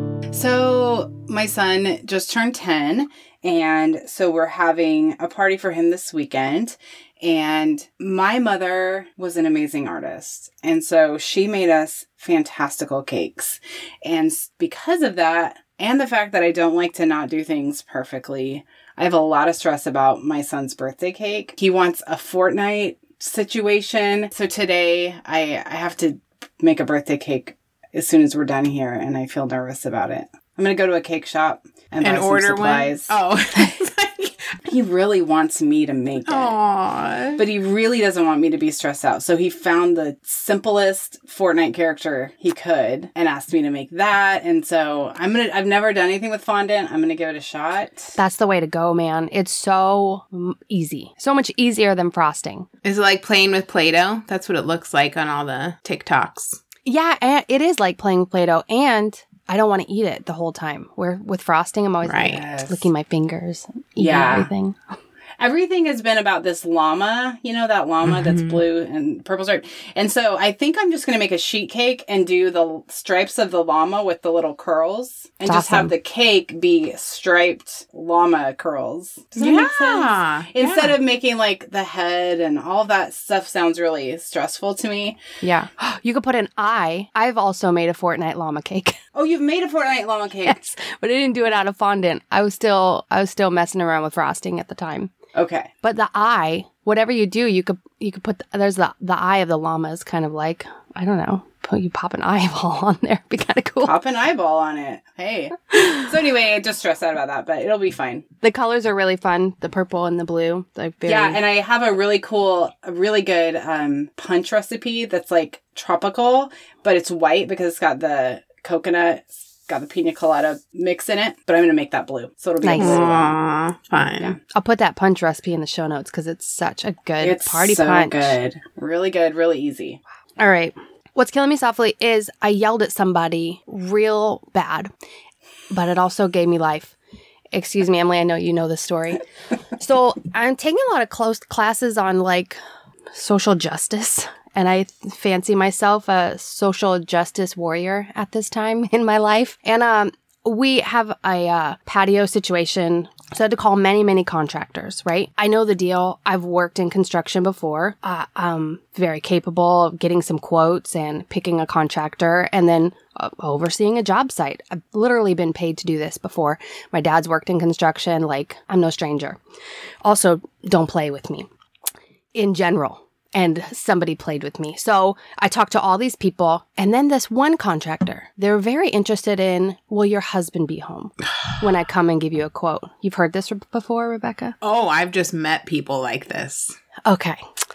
So my son just turned ten, and so we're having a party for him this weekend. And my mother was an amazing artist. And so she made us fantastical cakes. And because of that, and the fact that I don't like to not do things perfectly, I have a lot of stress about my son's birthday cake. He wants a Fortnite situation. So today I, I have to make a birthday cake as soon as we're done here, and I feel nervous about it. I'm going to go to a cake shop and, and buy order some supplies. one. Oh. He really wants me to make it. Aww. But he really doesn't want me to be stressed out. So he found the simplest Fortnite character he could and asked me to make that. And so I'm going to, I've never done anything with fondant. I'm going to give it a shot. That's the way to go, man. It's so easy. So much easier than frosting. Is it like playing with Play-Doh? That's what it looks like on all the TikToks. Yeah, it is like playing Play-Doh. And I don't want to eat it the whole time. Where with frosting, I'm always right. like Yes. licking my fingers, eating Yeah. everything. everything has been about this llama, you know, that llama mm-hmm. that's blue and purple stripe. And so I think I'm just going to make a sheet cake and do the stripes of the llama with the little curls and That's just awesome. have the cake be striped llama curls. Does that yeah. make sense? Instead yeah. of making like the head and all that stuff sounds really stressful to me. Yeah. You could put an eye. I've also made a Fortnite llama cake. Oh, you've made a Fortnite llama cake. Yes, but I didn't do it out of fondant. I was still I was still messing around with frosting at the time. Okay. But the eye, whatever you do, you could you could put the, there's the the eye of the llama is kind of like, I don't know, put you pop an eyeball on there. It'd be kind of cool. Pop an eyeball on it. Hey. So anyway, I just stressed out about that, but it'll be fine. The colors are really fun. The purple and the blue. Like very... Yeah, and I have a really cool, a really good um, punch recipe that's like tropical, but it's white because it's got the coconut, it's got the pina colada mix in it. But I'm going to make that blue, so it'll be Nice. a blue one. Aw, fun. Yeah. I'll put that punch recipe in the show notes because it's such a good It's party so punch. good, really good, really easy. All right. What's killing me softly is I yelled at somebody real bad, but it also gave me life. Excuse me, Emily, I know you know this story. So I'm taking a lot of close classes on like social justice, and I fancy myself a social justice warrior at this time in my life. And um, we have a uh, patio situation. So I had to call many, many contractors, right? I know the deal. I've worked in construction before. Uh, I'm very capable of getting some quotes and picking a contractor and then uh, overseeing a job site. I've literally been paid to do this before. My dad's worked in construction. Like, I'm no stranger. Also, don't play with me in general. And somebody played with me. So I talked to all these people. And then this one contractor, they were very interested in, will your husband be home when I come and give you a quote? You've heard this before, Rebecca? Oh, I've just met people like this. Okay.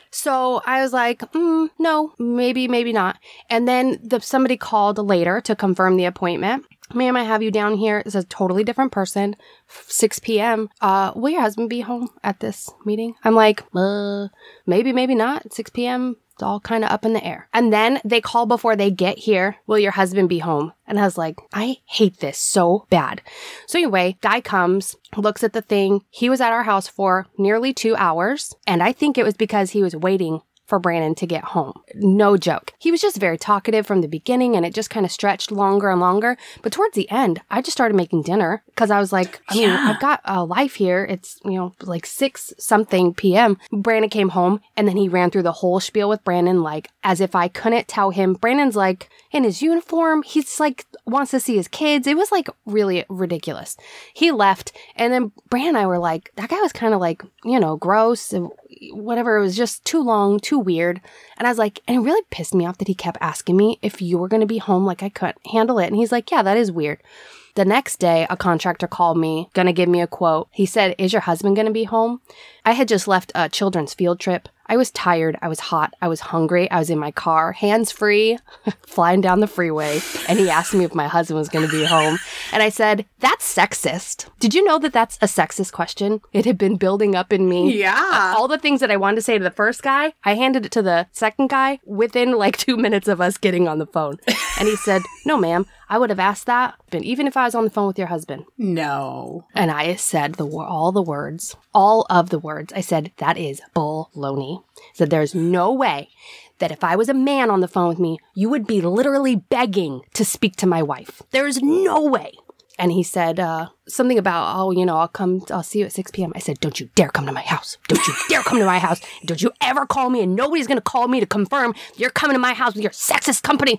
So I was like, mm, no, maybe, maybe not. And then the, somebody called later to confirm the appointment. Ma'am, I have you down here. It's a totally different person. six p.m. Uh, will your husband be home at this meeting? I'm like, uh, maybe, maybe not. six p.m. It's all kind of up in the air. And then they call before they get here. Will your husband be home? And I was like, I hate this so bad. So anyway, guy comes, looks at the thing. He was at our house for nearly two hours. And I think it was because he was waiting for Brandon to get home. No joke. He was just very talkative from the beginning and it just kind of stretched longer and longer. But towards the end, I just started making dinner because I was like, I mean, Yeah. I've got a life here. It's, you know, like six something p.m. Brandon came home and then he ran through the whole spiel with Brandon, like as if I couldn't tell him. Brandon's like in his uniform. He's like wants to see his kids. It was like really ridiculous. He left and then Brandon and I were like, that guy was kind of like, you know, gross and whatever. It was just too long, too weird. And I was like, and it really pissed me off that he kept asking me if you were going to be home, like I couldn't handle it. And he's like, yeah, that is weird. The next day, a contractor called me, going to give me a quote. He said, is your husband going to be home? I had just left a children's field trip. I was tired. I was hot. I was hungry. I was in my car, hands-free, flying down the freeway. And he asked me if my husband was going to be home. And I said, that's sexist. Did you know that that's a sexist question? It had been building up in me. Yeah. All the things that I wanted to say to the first guy, I handed it to the second guy within like two minutes of us getting on the phone. And he said, no, ma'am, I would have asked that, but even if I was on the phone with your husband. No. And I said the wo- all the words, all of the words. I said, that is baloney. I said, there's no way that if I was a man on the phone with me, you would be literally begging to speak to my wife. There's no way. And he said uh, something about, oh, you know, I'll come, I'll see you at six p.m. I said, don't you dare come to my house. Don't you dare come to my house. Don't you ever call me, and nobody's going to call me to confirm you're coming to my house with your sexist company.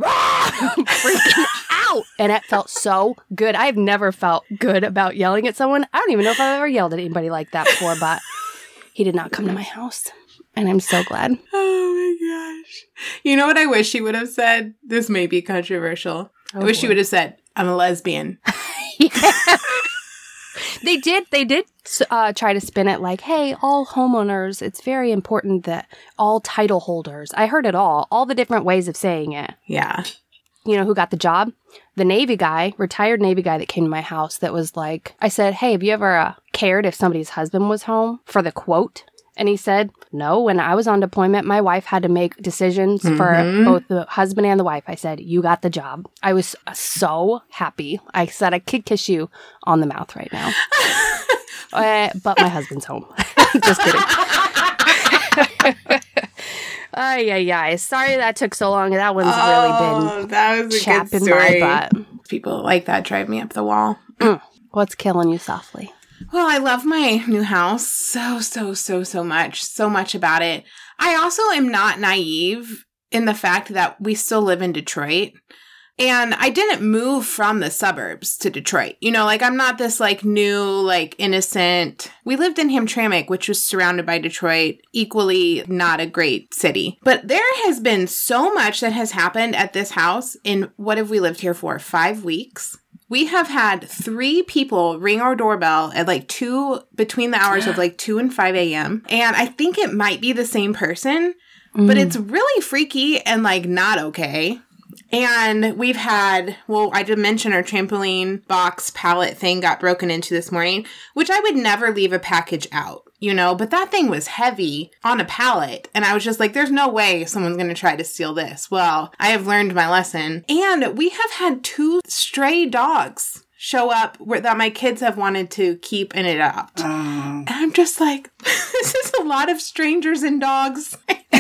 Freaking out. And it felt so good. I've never felt good about yelling at someone. I don't even know if I've ever yelled at anybody like that before, but he did not come to my house. And I'm so glad. Oh my gosh. You know what I wish he would have said? This may be controversial. Oh, I wish boy. he would have said, I'm a lesbian. Yeah. They did. They did uh, try to spin it like, hey, all homeowners, it's very important that all title holders. I heard it all. All the different ways of saying it. Yeah. You know who got the job? The Navy guy, retired Navy guy that came to my house that was like, I said, hey, have you ever uh, cared if somebody's husband was home for the quote? And he said, no, when I was on deployment, my wife had to make decisions Mm-hmm. for both the husband and the wife. I said, you got the job. I was so happy. I said, I could kiss you on the mouth right now. uh, but my husband's home. Just kidding. Ay, ay, ay. Sorry that took so long. That one's Oh, really been that was a good chapping story. my butt. People like that drive me up the wall. Mm. What's killing you softly? Well, I love my new house so, so, so, so much. So much about it. I also am not naive in the fact that we still live in Detroit. And I didn't move from the suburbs to Detroit. You know, like I'm not this like new, like innocent. We lived in Hamtramck, which was surrounded by Detroit, equally not a great city. But there has been so much that has happened at this house in what have we lived here for? Five weeks? We have had three people ring our doorbell at like two, between the hours of like two and five a.m. And I think it might be the same person, mm. but it's really freaky and like not okay. And we've had, well, I did mention our trampoline box pallet thing got broken into this morning, which I would never leave a package out, you know, but that thing was heavy on a pallet. And I was just like, there's no way someone's going to try to steal this. Well, I have learned my lesson. And we have had two stray dogs show up where, that my kids have wanted to keep and adopt. Um. And I'm just like, this is a lot of strangers and dogs.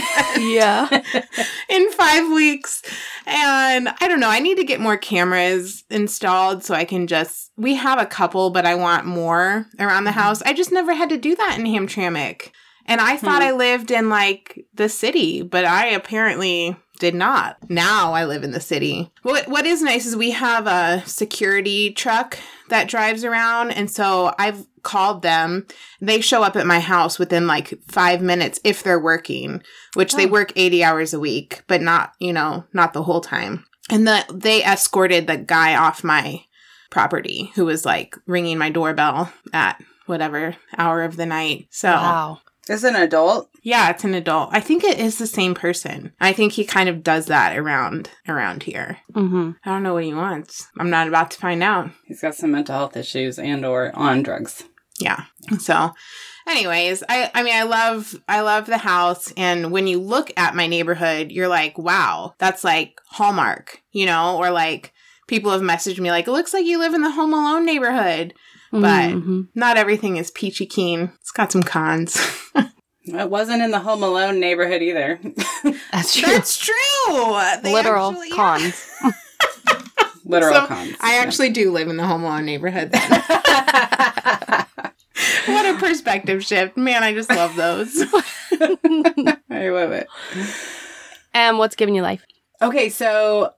Yeah. In five weeks. And I don't know, I need to get more cameras installed so I can just, we have a couple, but I want more around the house. I just never had to do that in Hamtramck. And I thought hmm. I lived in like the city, but I apparently did not. Now I live in the city. What What is nice is we have a security truck that drives around. And so I've called them. They show up at my house within like five minutes if they're working, which oh. they work eighty hours a week, but not, you know, not the whole time. And the, they escorted the guy off my property who was like ringing my doorbell at whatever hour of the night. So wow. Is it an adult? Yeah, it's an adult. I think it is the same person. I think he kind of does that around around here. Mm-hmm. I don't know what he wants. I'm not about to find out. He's got some mental health issues and or on drugs. Yeah. So anyways, I, I mean, I love, I love the house. And when you look at my neighborhood, you're like, wow, that's like Hallmark, you know, or like people have messaged me like, it looks like you live in the Home Alone neighborhood. But mm-hmm. not everything is peachy keen. It's got some cons. It wasn't in the Home Alone neighborhood either. That's true. That's true. They Literal actually, cons. Yeah. Literal so cons. I yeah. actually do live in the Home Alone neighborhood then. What a perspective shift. Man, I just love those. I love it. And what's giving you life? Okay, so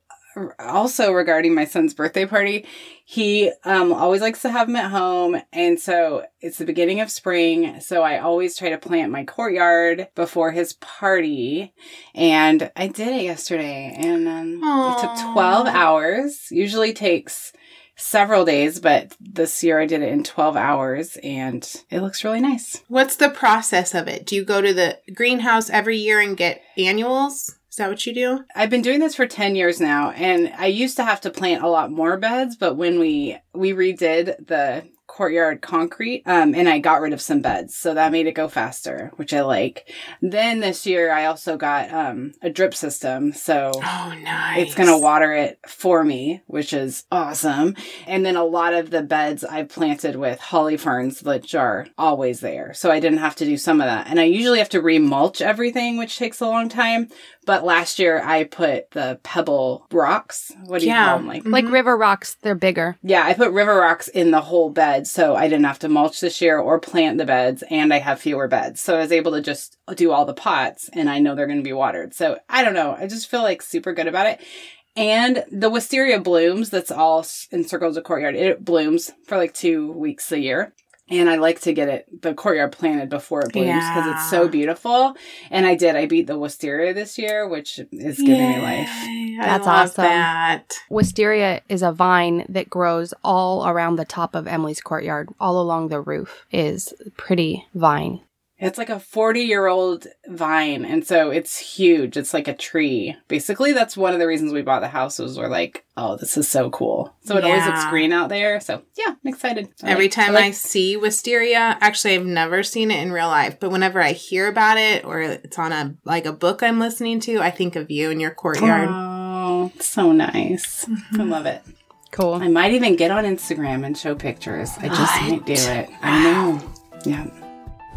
also regarding my son's birthday party, he um, always likes to have him at home. And so it's the beginning of spring. So I always try to plant my courtyard before his party. And I did it yesterday. And um, it took twelve hours. Usually takes several days, but this year I did it in twelve hours. And it looks really nice. What's the process of it? Do you go to the greenhouse every year and get annuals? Is that what you do? I've been doing this for ten years now, and I used to have to plant a lot more beds, but when we, we redid the courtyard concrete, um, and I got rid of some beds, so that made it go faster, which I like. Then this year, I also got um, a drip system, so oh, nice. It's going to water it for me, which is awesome. And then a lot of the beds I've planted with holly ferns, which are always there, so I didn't have to do some of that. And I usually have to remulch everything, which takes a long time. But last year, I put the pebble rocks. What do you yeah. call them? Like, like mm-hmm. river rocks. They're bigger. Yeah, I put river rocks in the whole bed, so I didn't have to mulch this year or plant the beds, and I have fewer beds. So I was able to just do all the pots, and I know they're going to be watered. So I don't know. I just feel like super good about it. And the wisteria blooms, that's all encircles the courtyard. It blooms for like two weeks a year. And I like to get it, the courtyard planted before it blooms because yeah. it's so beautiful. And I did. I beat the wisteria this year, which is giving Yay. me life. That's I love awesome. That. Wisteria is a vine that grows all around the top of Emily's courtyard. All along the roof is pretty vine. It's like a forty-year-old vine, and so it's huge. It's like a tree. Basically, that's one of the reasons we bought the house was we're like, oh, this is so cool. So it yeah. always looks green out there. So, yeah, I'm excited. I Every like, time I, like, I see wisteria, actually, I've never seen it in real life, but whenever I hear about it or it's on a like a book I'm listening to, I think of you and your courtyard. Oh, it's so nice. Mm-hmm. I love it. Cool. I might even get on Instagram and show pictures. I just What? might do it. I know. Yeah.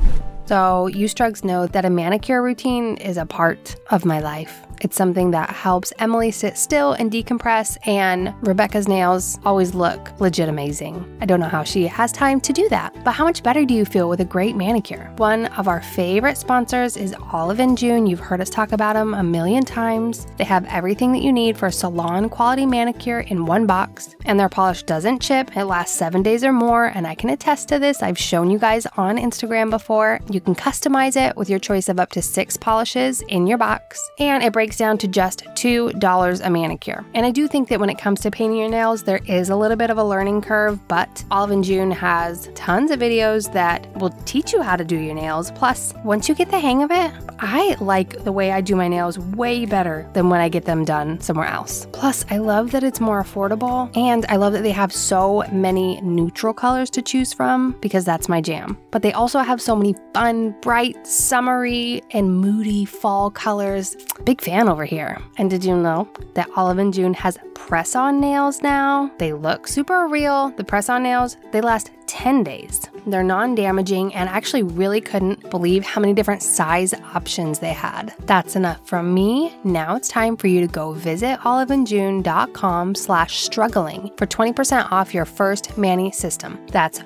So you Strugs know that a manicure routine is a part of my life. It's something that helps Emily sit still and decompress, and Rebecca's nails always look legit amazing. I don't know how she has time to do that, but how much better do you feel with a great manicure? One of our favorite sponsors is Olive and June. You've heard us talk about them a million times. They have everything that you need for a salon quality manicure in one box, and their polish doesn't chip. It lasts seven days or more, and I can attest to this. I've shown you guys on Instagram before. You can customize it with your choice of up to six polishes in your box, and it breaks down to just two dollars a manicure. And I do think that when it comes to painting your nails, there is a little bit of a learning curve, but Olive and June has tons of videos that will teach you how to do your nails. Plus, once you get the hang of it, I like the way I do my nails way better than when I get them done somewhere else. Plus, I love that it's more affordable, and I love that they have so many neutral colors to choose from, because that's my jam. But they also have so many fun, bright, summery, and moody fall colors. Big fan over here. And did you know that Olive and June has press-on nails now? They look super real. The press-on nails, they last ten days. They're non-damaging, and I actually really couldn't believe how many different size options they had. That's enough from me. Now it's time for you to go visit oliveandjune.com slash struggling for twenty percent off your first Mani system. That's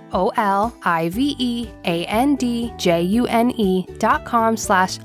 O-L-I-V-E-A-N-D-J-U-N-E dot com slash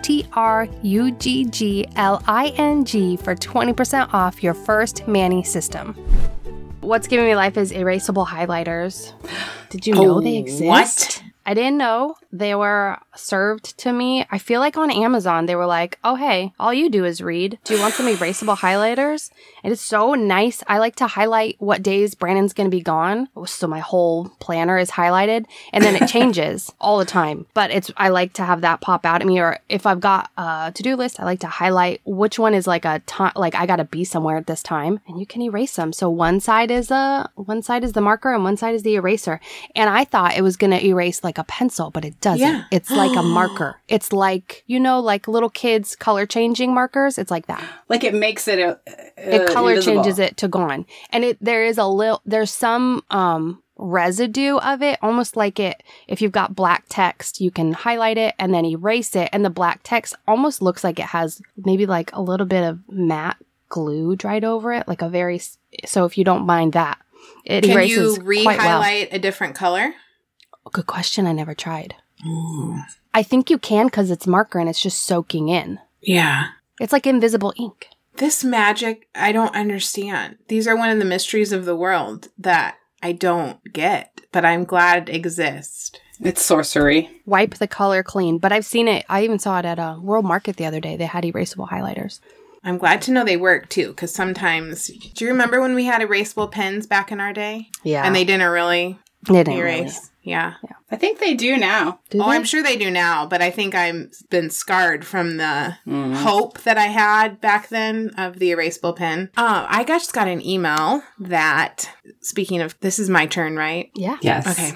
S-T-R-U-G-G-L-I-N-G for twenty percent off your first Mani system. What's giving me life is erasable highlighters. Did you know Oh, they exist? what? I didn't know they were served to me. I feel like on Amazon, they were like, oh, hey, all you do is read. Do you want some erasable highlighters? It is so nice. I like to highlight what days Brandon's going to be gone. So my whole planner is highlighted, and then it changes all the time. But it's I like to have that pop out at me. Or if I've got a to-do list, I like to highlight which one is like a time, like I got to be somewhere at this time, and you can erase them. So one side is a, one side is the marker and one side is the eraser. And I thought it was going to erase like a pencil, but it doesn't. Yeah. It's like a marker. It's like, you know, like little kids color changing markers. It's like that. Like it makes it uh, It color invisible. changes it to gone. And it there is a little there's some um residue of it, almost like it if you've got black text, you can highlight it and then erase it, and the black text almost looks like it has maybe like a little bit of matte glue dried over it, like a very so if you don't mind that. It Can erases you quite well. re-highlight a different color? Good question. I never tried. Ooh. I think you can because it's marker and it's just soaking in. Yeah. It's like invisible ink. This magic, I don't understand. These are one of the mysteries of the world that I don't get, but I'm glad exist. It's sorcery. Wipe the color clean. But I've seen it. I even saw it at a World Market the other day. They had erasable highlighters. I'm glad to know they work too, because sometimes, do you remember when we had erasable pens back in our day? Yeah. And they didn't really They didn't erase? really. Yeah. I think they do now. Do Oh, they? I'm sure they do now, but I think I've been scarred from the Mm. hope that I had back then of the erasable pen. Uh, I just got an email that, speaking of, this is my turn, right? Yeah. Yes. Okay.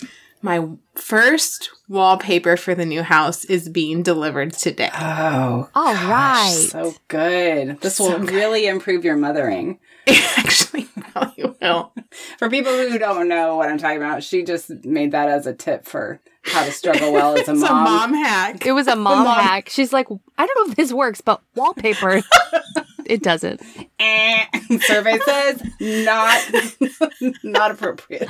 My first wallpaper for the new house is being delivered today. Oh. All gosh, right. So good. This So will good. really improve your mothering. It actually really will. For people who don't know what I'm talking about, she just made that as a tip for how to struggle well as a It's mom. a mom hack. It was a mom, mom. hack. She's like, I don't know if this works, but wallpaper, it doesn't. Eh. Survey says not not appropriate.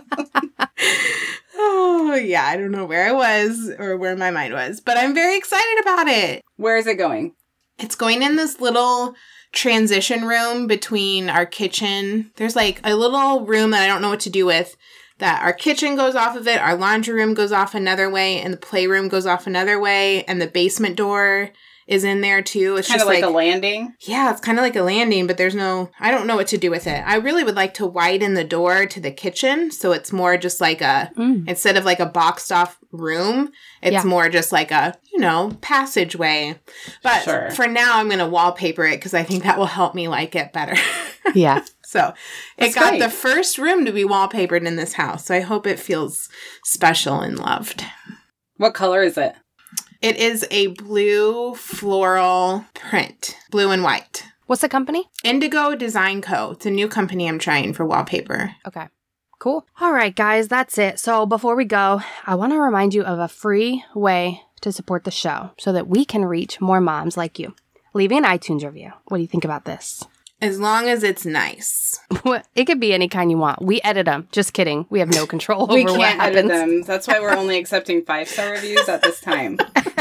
Oh, yeah. I don't know where I was or where my mind was, but I'm very excited about it. Where is it going? It's going in this little transition room between our kitchen. There's like a little room that I don't know what to do with, that our kitchen goes off of it, our laundry room goes off another way, and the playroom goes off another way, and the basement door is in there too. It's Kind just of like, like a landing. yeah, it's kind of like a landing, but there's no, I don't know what to do with it. I really would like to widen the door to the kitchen so it's more just like a, Mm. instead of like a boxed off room, it's Yeah. more just like a, you know, passageway. But Sure. for now, I'm going to wallpaper it because I think that will help me like it better. Yeah. So That's it got great. the first room to be wallpapered in this house. So I hope it feels special and loved. What color is it? It is a blue floral print, blue and white. What's the company? Indigo Design Co. It's a new company I'm trying for wallpaper. Okay. Cool. All right, guys, that's it. So before we go, I want to remind you of a free way to support the show so that we can reach more moms like you. Leaving an iTunes review. What do you think about this? As long as it's nice. It could be any kind you want. We edit them. Just kidding. We have no control over we what can't happens. edit them. That's why we're only accepting five-star reviews at this time.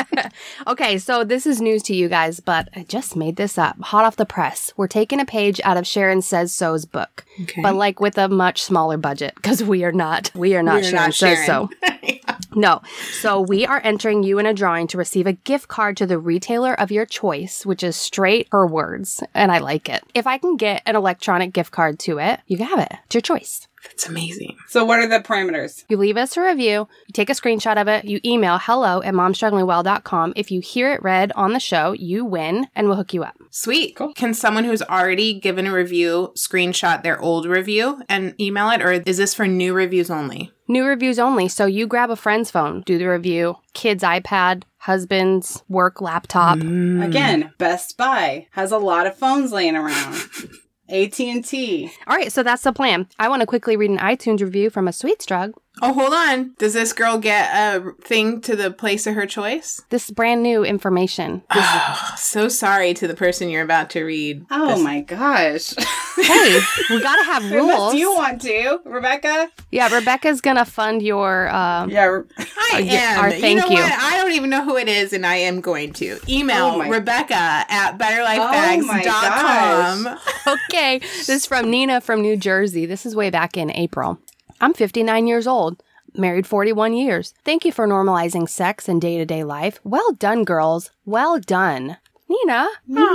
Okay, so this is news to you guys, but I just made this up. Hot off the press. We're taking a page out of Sharon Says So's book, Okay. but like with a much smaller budget because we are not. We are not We're Sharon not Says Sharon. So. No. So we are entering you in a drawing to receive a gift card to the retailer of your choice, which is straight her words, and I like it. If I can get an electronic gift card to it, you can have it. It's your choice. That's amazing. So what are the parameters? You leave us a review, you take a screenshot of it, you email hello at momstrugglingwell dot com. If you hear it read on the show, you win, and we'll hook you up. Sweet. Cool. Can someone who's already given a review screenshot their old review and email it, or is this for new reviews only? New reviews only, so you grab a friend's phone, do the review, kid's iPad, husband's work laptop. Mm. Again, Best Buy has a lot of phones laying around. A T and T. All right, so that's the plan. I want to quickly read an iTunes review from a Sweet Strug. Oh, hold on. Does this girl get a thing to the place of her choice? This is brand new information. This- Oh, so sorry to the person you're about to read. Oh this. my gosh. hey, we gotta have Unless rules. you want to, Rebecca? Yeah, Rebecca's gonna fund your. Uh, Yeah. Re- I Uh, yeah, am. our you thank know you. what? I don't even know who it is, and I am going to. Email Oh my- Rebecca at better life Oh bags my dot com. gosh. okay, this is from Nina from New Jersey. This is way back in April. I'm fifty-nine years old. Married forty-one years. Thank you for normalizing sex in day-to-day life. Well done, girls. Well done. Nina.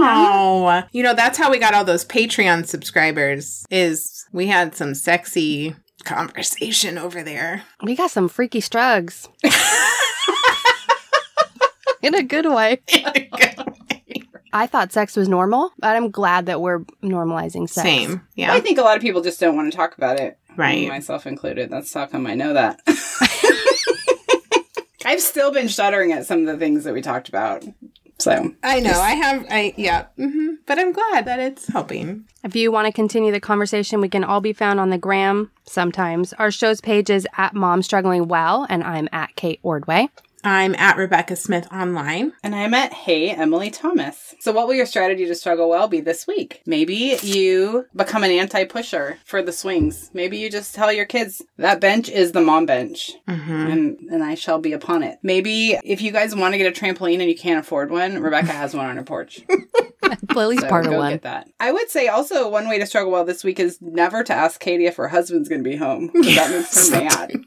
Oh, you know, that's how we got all those Patreon subscribers, is we had some sexy conversation over there. We got some freaky strugs. In a good way. I thought sex was normal, but I'm glad that we're normalizing sex. Same. Yeah. I think a lot of people just don't want to talk about it. Right. Myself included. That's how come I know that. I've still been shuddering at some of the things that we talked about. So I know. I have. I yeah. hmm But I'm glad that it's helping. If you want to continue the conversation, we can all be found on the gram sometimes. Our show's page is at Mom Struggling Well, and I'm at Kate Ordway. I'm at Rebecca Smith online. And I'm at Hey Emily Thomas. So what will your strategy to struggle well be this week? Maybe you become an anti-pusher for the swings. Maybe you just tell your kids, that bench is the mom bench. Mm-hmm. And and I shall be upon it. Maybe if you guys want to get a trampoline and you can't afford one, Rebecca has one on her porch. Lily's So part of go one. get that. I would say also one way to struggle well this week is never to ask Katie if her husband's going to be home. Because that makes her mad.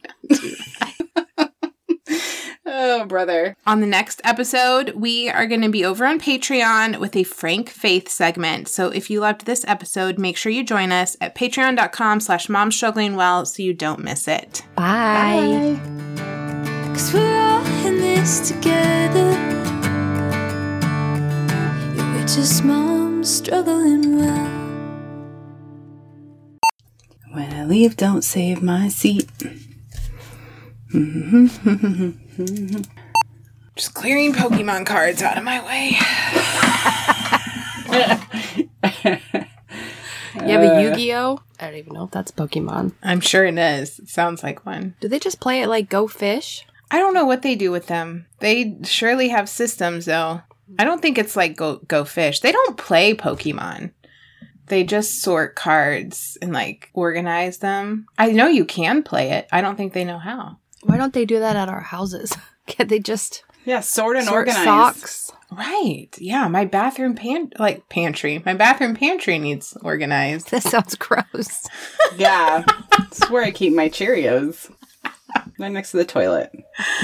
Oh, brother. On the next episode, we are going to be over on Patreon with a Frank Faith segment. So if you loved this episode, make sure you join us at patreon.com slash momstrugglingwell so you don't miss it. Bye. Cause we're all in this together. Yeah, we're just moms struggling well. When I leave, don't save my seat. Just clearing Pokemon cards out of my way. You have a Yu-Gi-Oh? I don't even know if that's Pokemon. I'm sure it is. It sounds like one. Do they just play it like Go Fish? I don't know what they do with them. They surely have systems, though. I don't think it's like Go Go Fish. They don't play Pokemon. They just sort cards and like organize them. I know you can play it. I don't think they know how. Why don't they do that at our houses? Can't they just Yeah, sort and sort organize. socks? Right. Yeah, my bathroom pan like pantry. My bathroom pantry needs organized. That sounds gross. Yeah. That's where I keep my Cheerios. Right next to the toilet.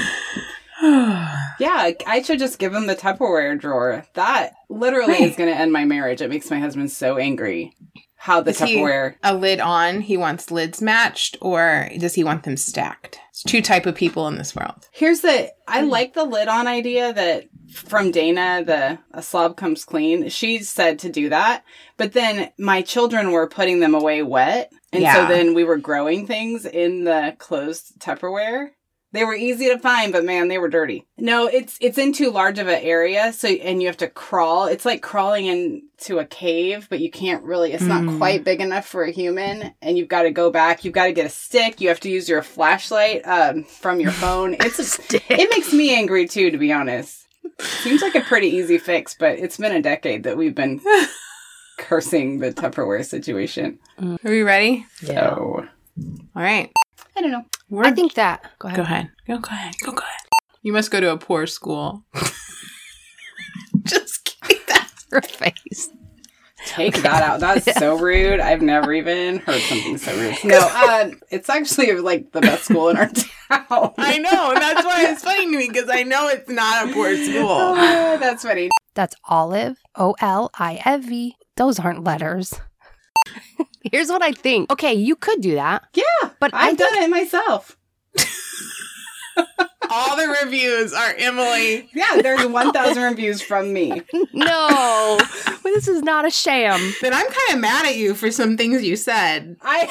Yeah, I should just give him the Tupperware drawer. That literally Right. is going to end my marriage. It makes my husband so angry. How the Is he Tupperware... a lid on? He wants lids matched, or does he want them stacked? It's two type of people in this world. Here's the... I like the lid on idea that from Dana, the A Slob Comes Clean. She said to do that. But then my children were putting them away wet. And Yeah. so then we were growing things in the closed Tupperware. They were easy to find, but man, they were dirty. No, it's it's in too large of an area, so and you have to crawl. It's like crawling into a cave, but you can't really, it's Mm. not quite big enough for a human, and you've got to go back. You've got to get a stick. You have to use your flashlight um, from your phone. It's a, it makes me angry too, to be honest. Seems like a pretty easy fix, but it's been a decade that we've been cursing the Tupperware situation. Are we ready? So, All right. I don't know. We're, I think that. Go ahead. Go ahead. Go, go ahead. Go, go ahead. You must go to a poor school. Just kidding. That's Her face. Take that out. That's so rude. I've never even heard something so rude. No, uh, it's actually like the best school in our town. I know. And that's why it's funny to me because I know it's not a poor school. Oh, that's funny. That's Olive. O L I V E. Those aren't letters. Here's what I think. Okay, you could do that. Yeah, But I I've done it myself. All the reviews are Emily. Yeah, there's one thousand reviews from me. No, well, this is not a sham. But I'm kind of mad at you for some things you said. I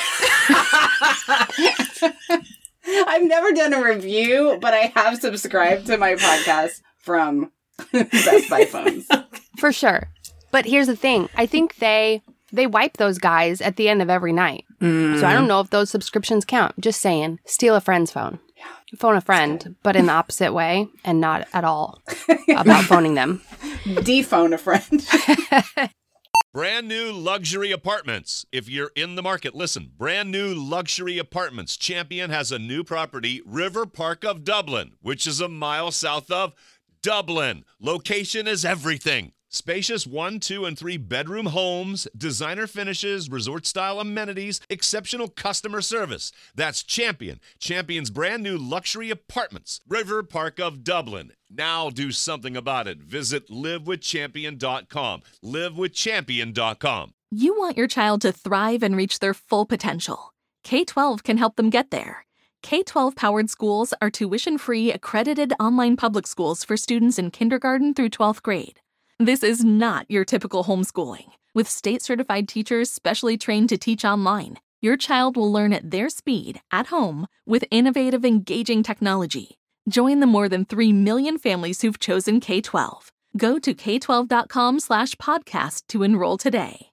I've never done a review, but I have subscribed to my podcast from Best Buy phones. For sure. But here's the thing. I think they they wipe those guys at the end of every night. Mm. So I don't know if those subscriptions count. Just saying. Steal a friend's phone. Phone a friend, but in the opposite way and not at all about phoning them. Dephone a friend. Brand new luxury apartments. If you're in the market, listen. Brand new luxury apartments. Champion has a new property, River Park of Dublin, which is a mile south of Dublin. Location is everything. Spacious one, two, and three bedroom homes, designer finishes, resort-style amenities, exceptional customer service. That's Champion. Champion's brand new luxury apartments, River Park of Dublin. Now do something about it. Visit live with champion dot com. live with champion dot com. You want your child to thrive and reach their full potential. K twelve can help them get there. K twelve-powered schools are tuition-free, accredited online public schools for students in kindergarten through twelfth grade. This is not your typical homeschooling. With state-certified teachers specially trained to teach online, your child will learn at their speed, at home, with innovative, engaging technology. Join the more than three million families who've chosen K twelve. Go to k twelve dot com slash podcast to enroll today.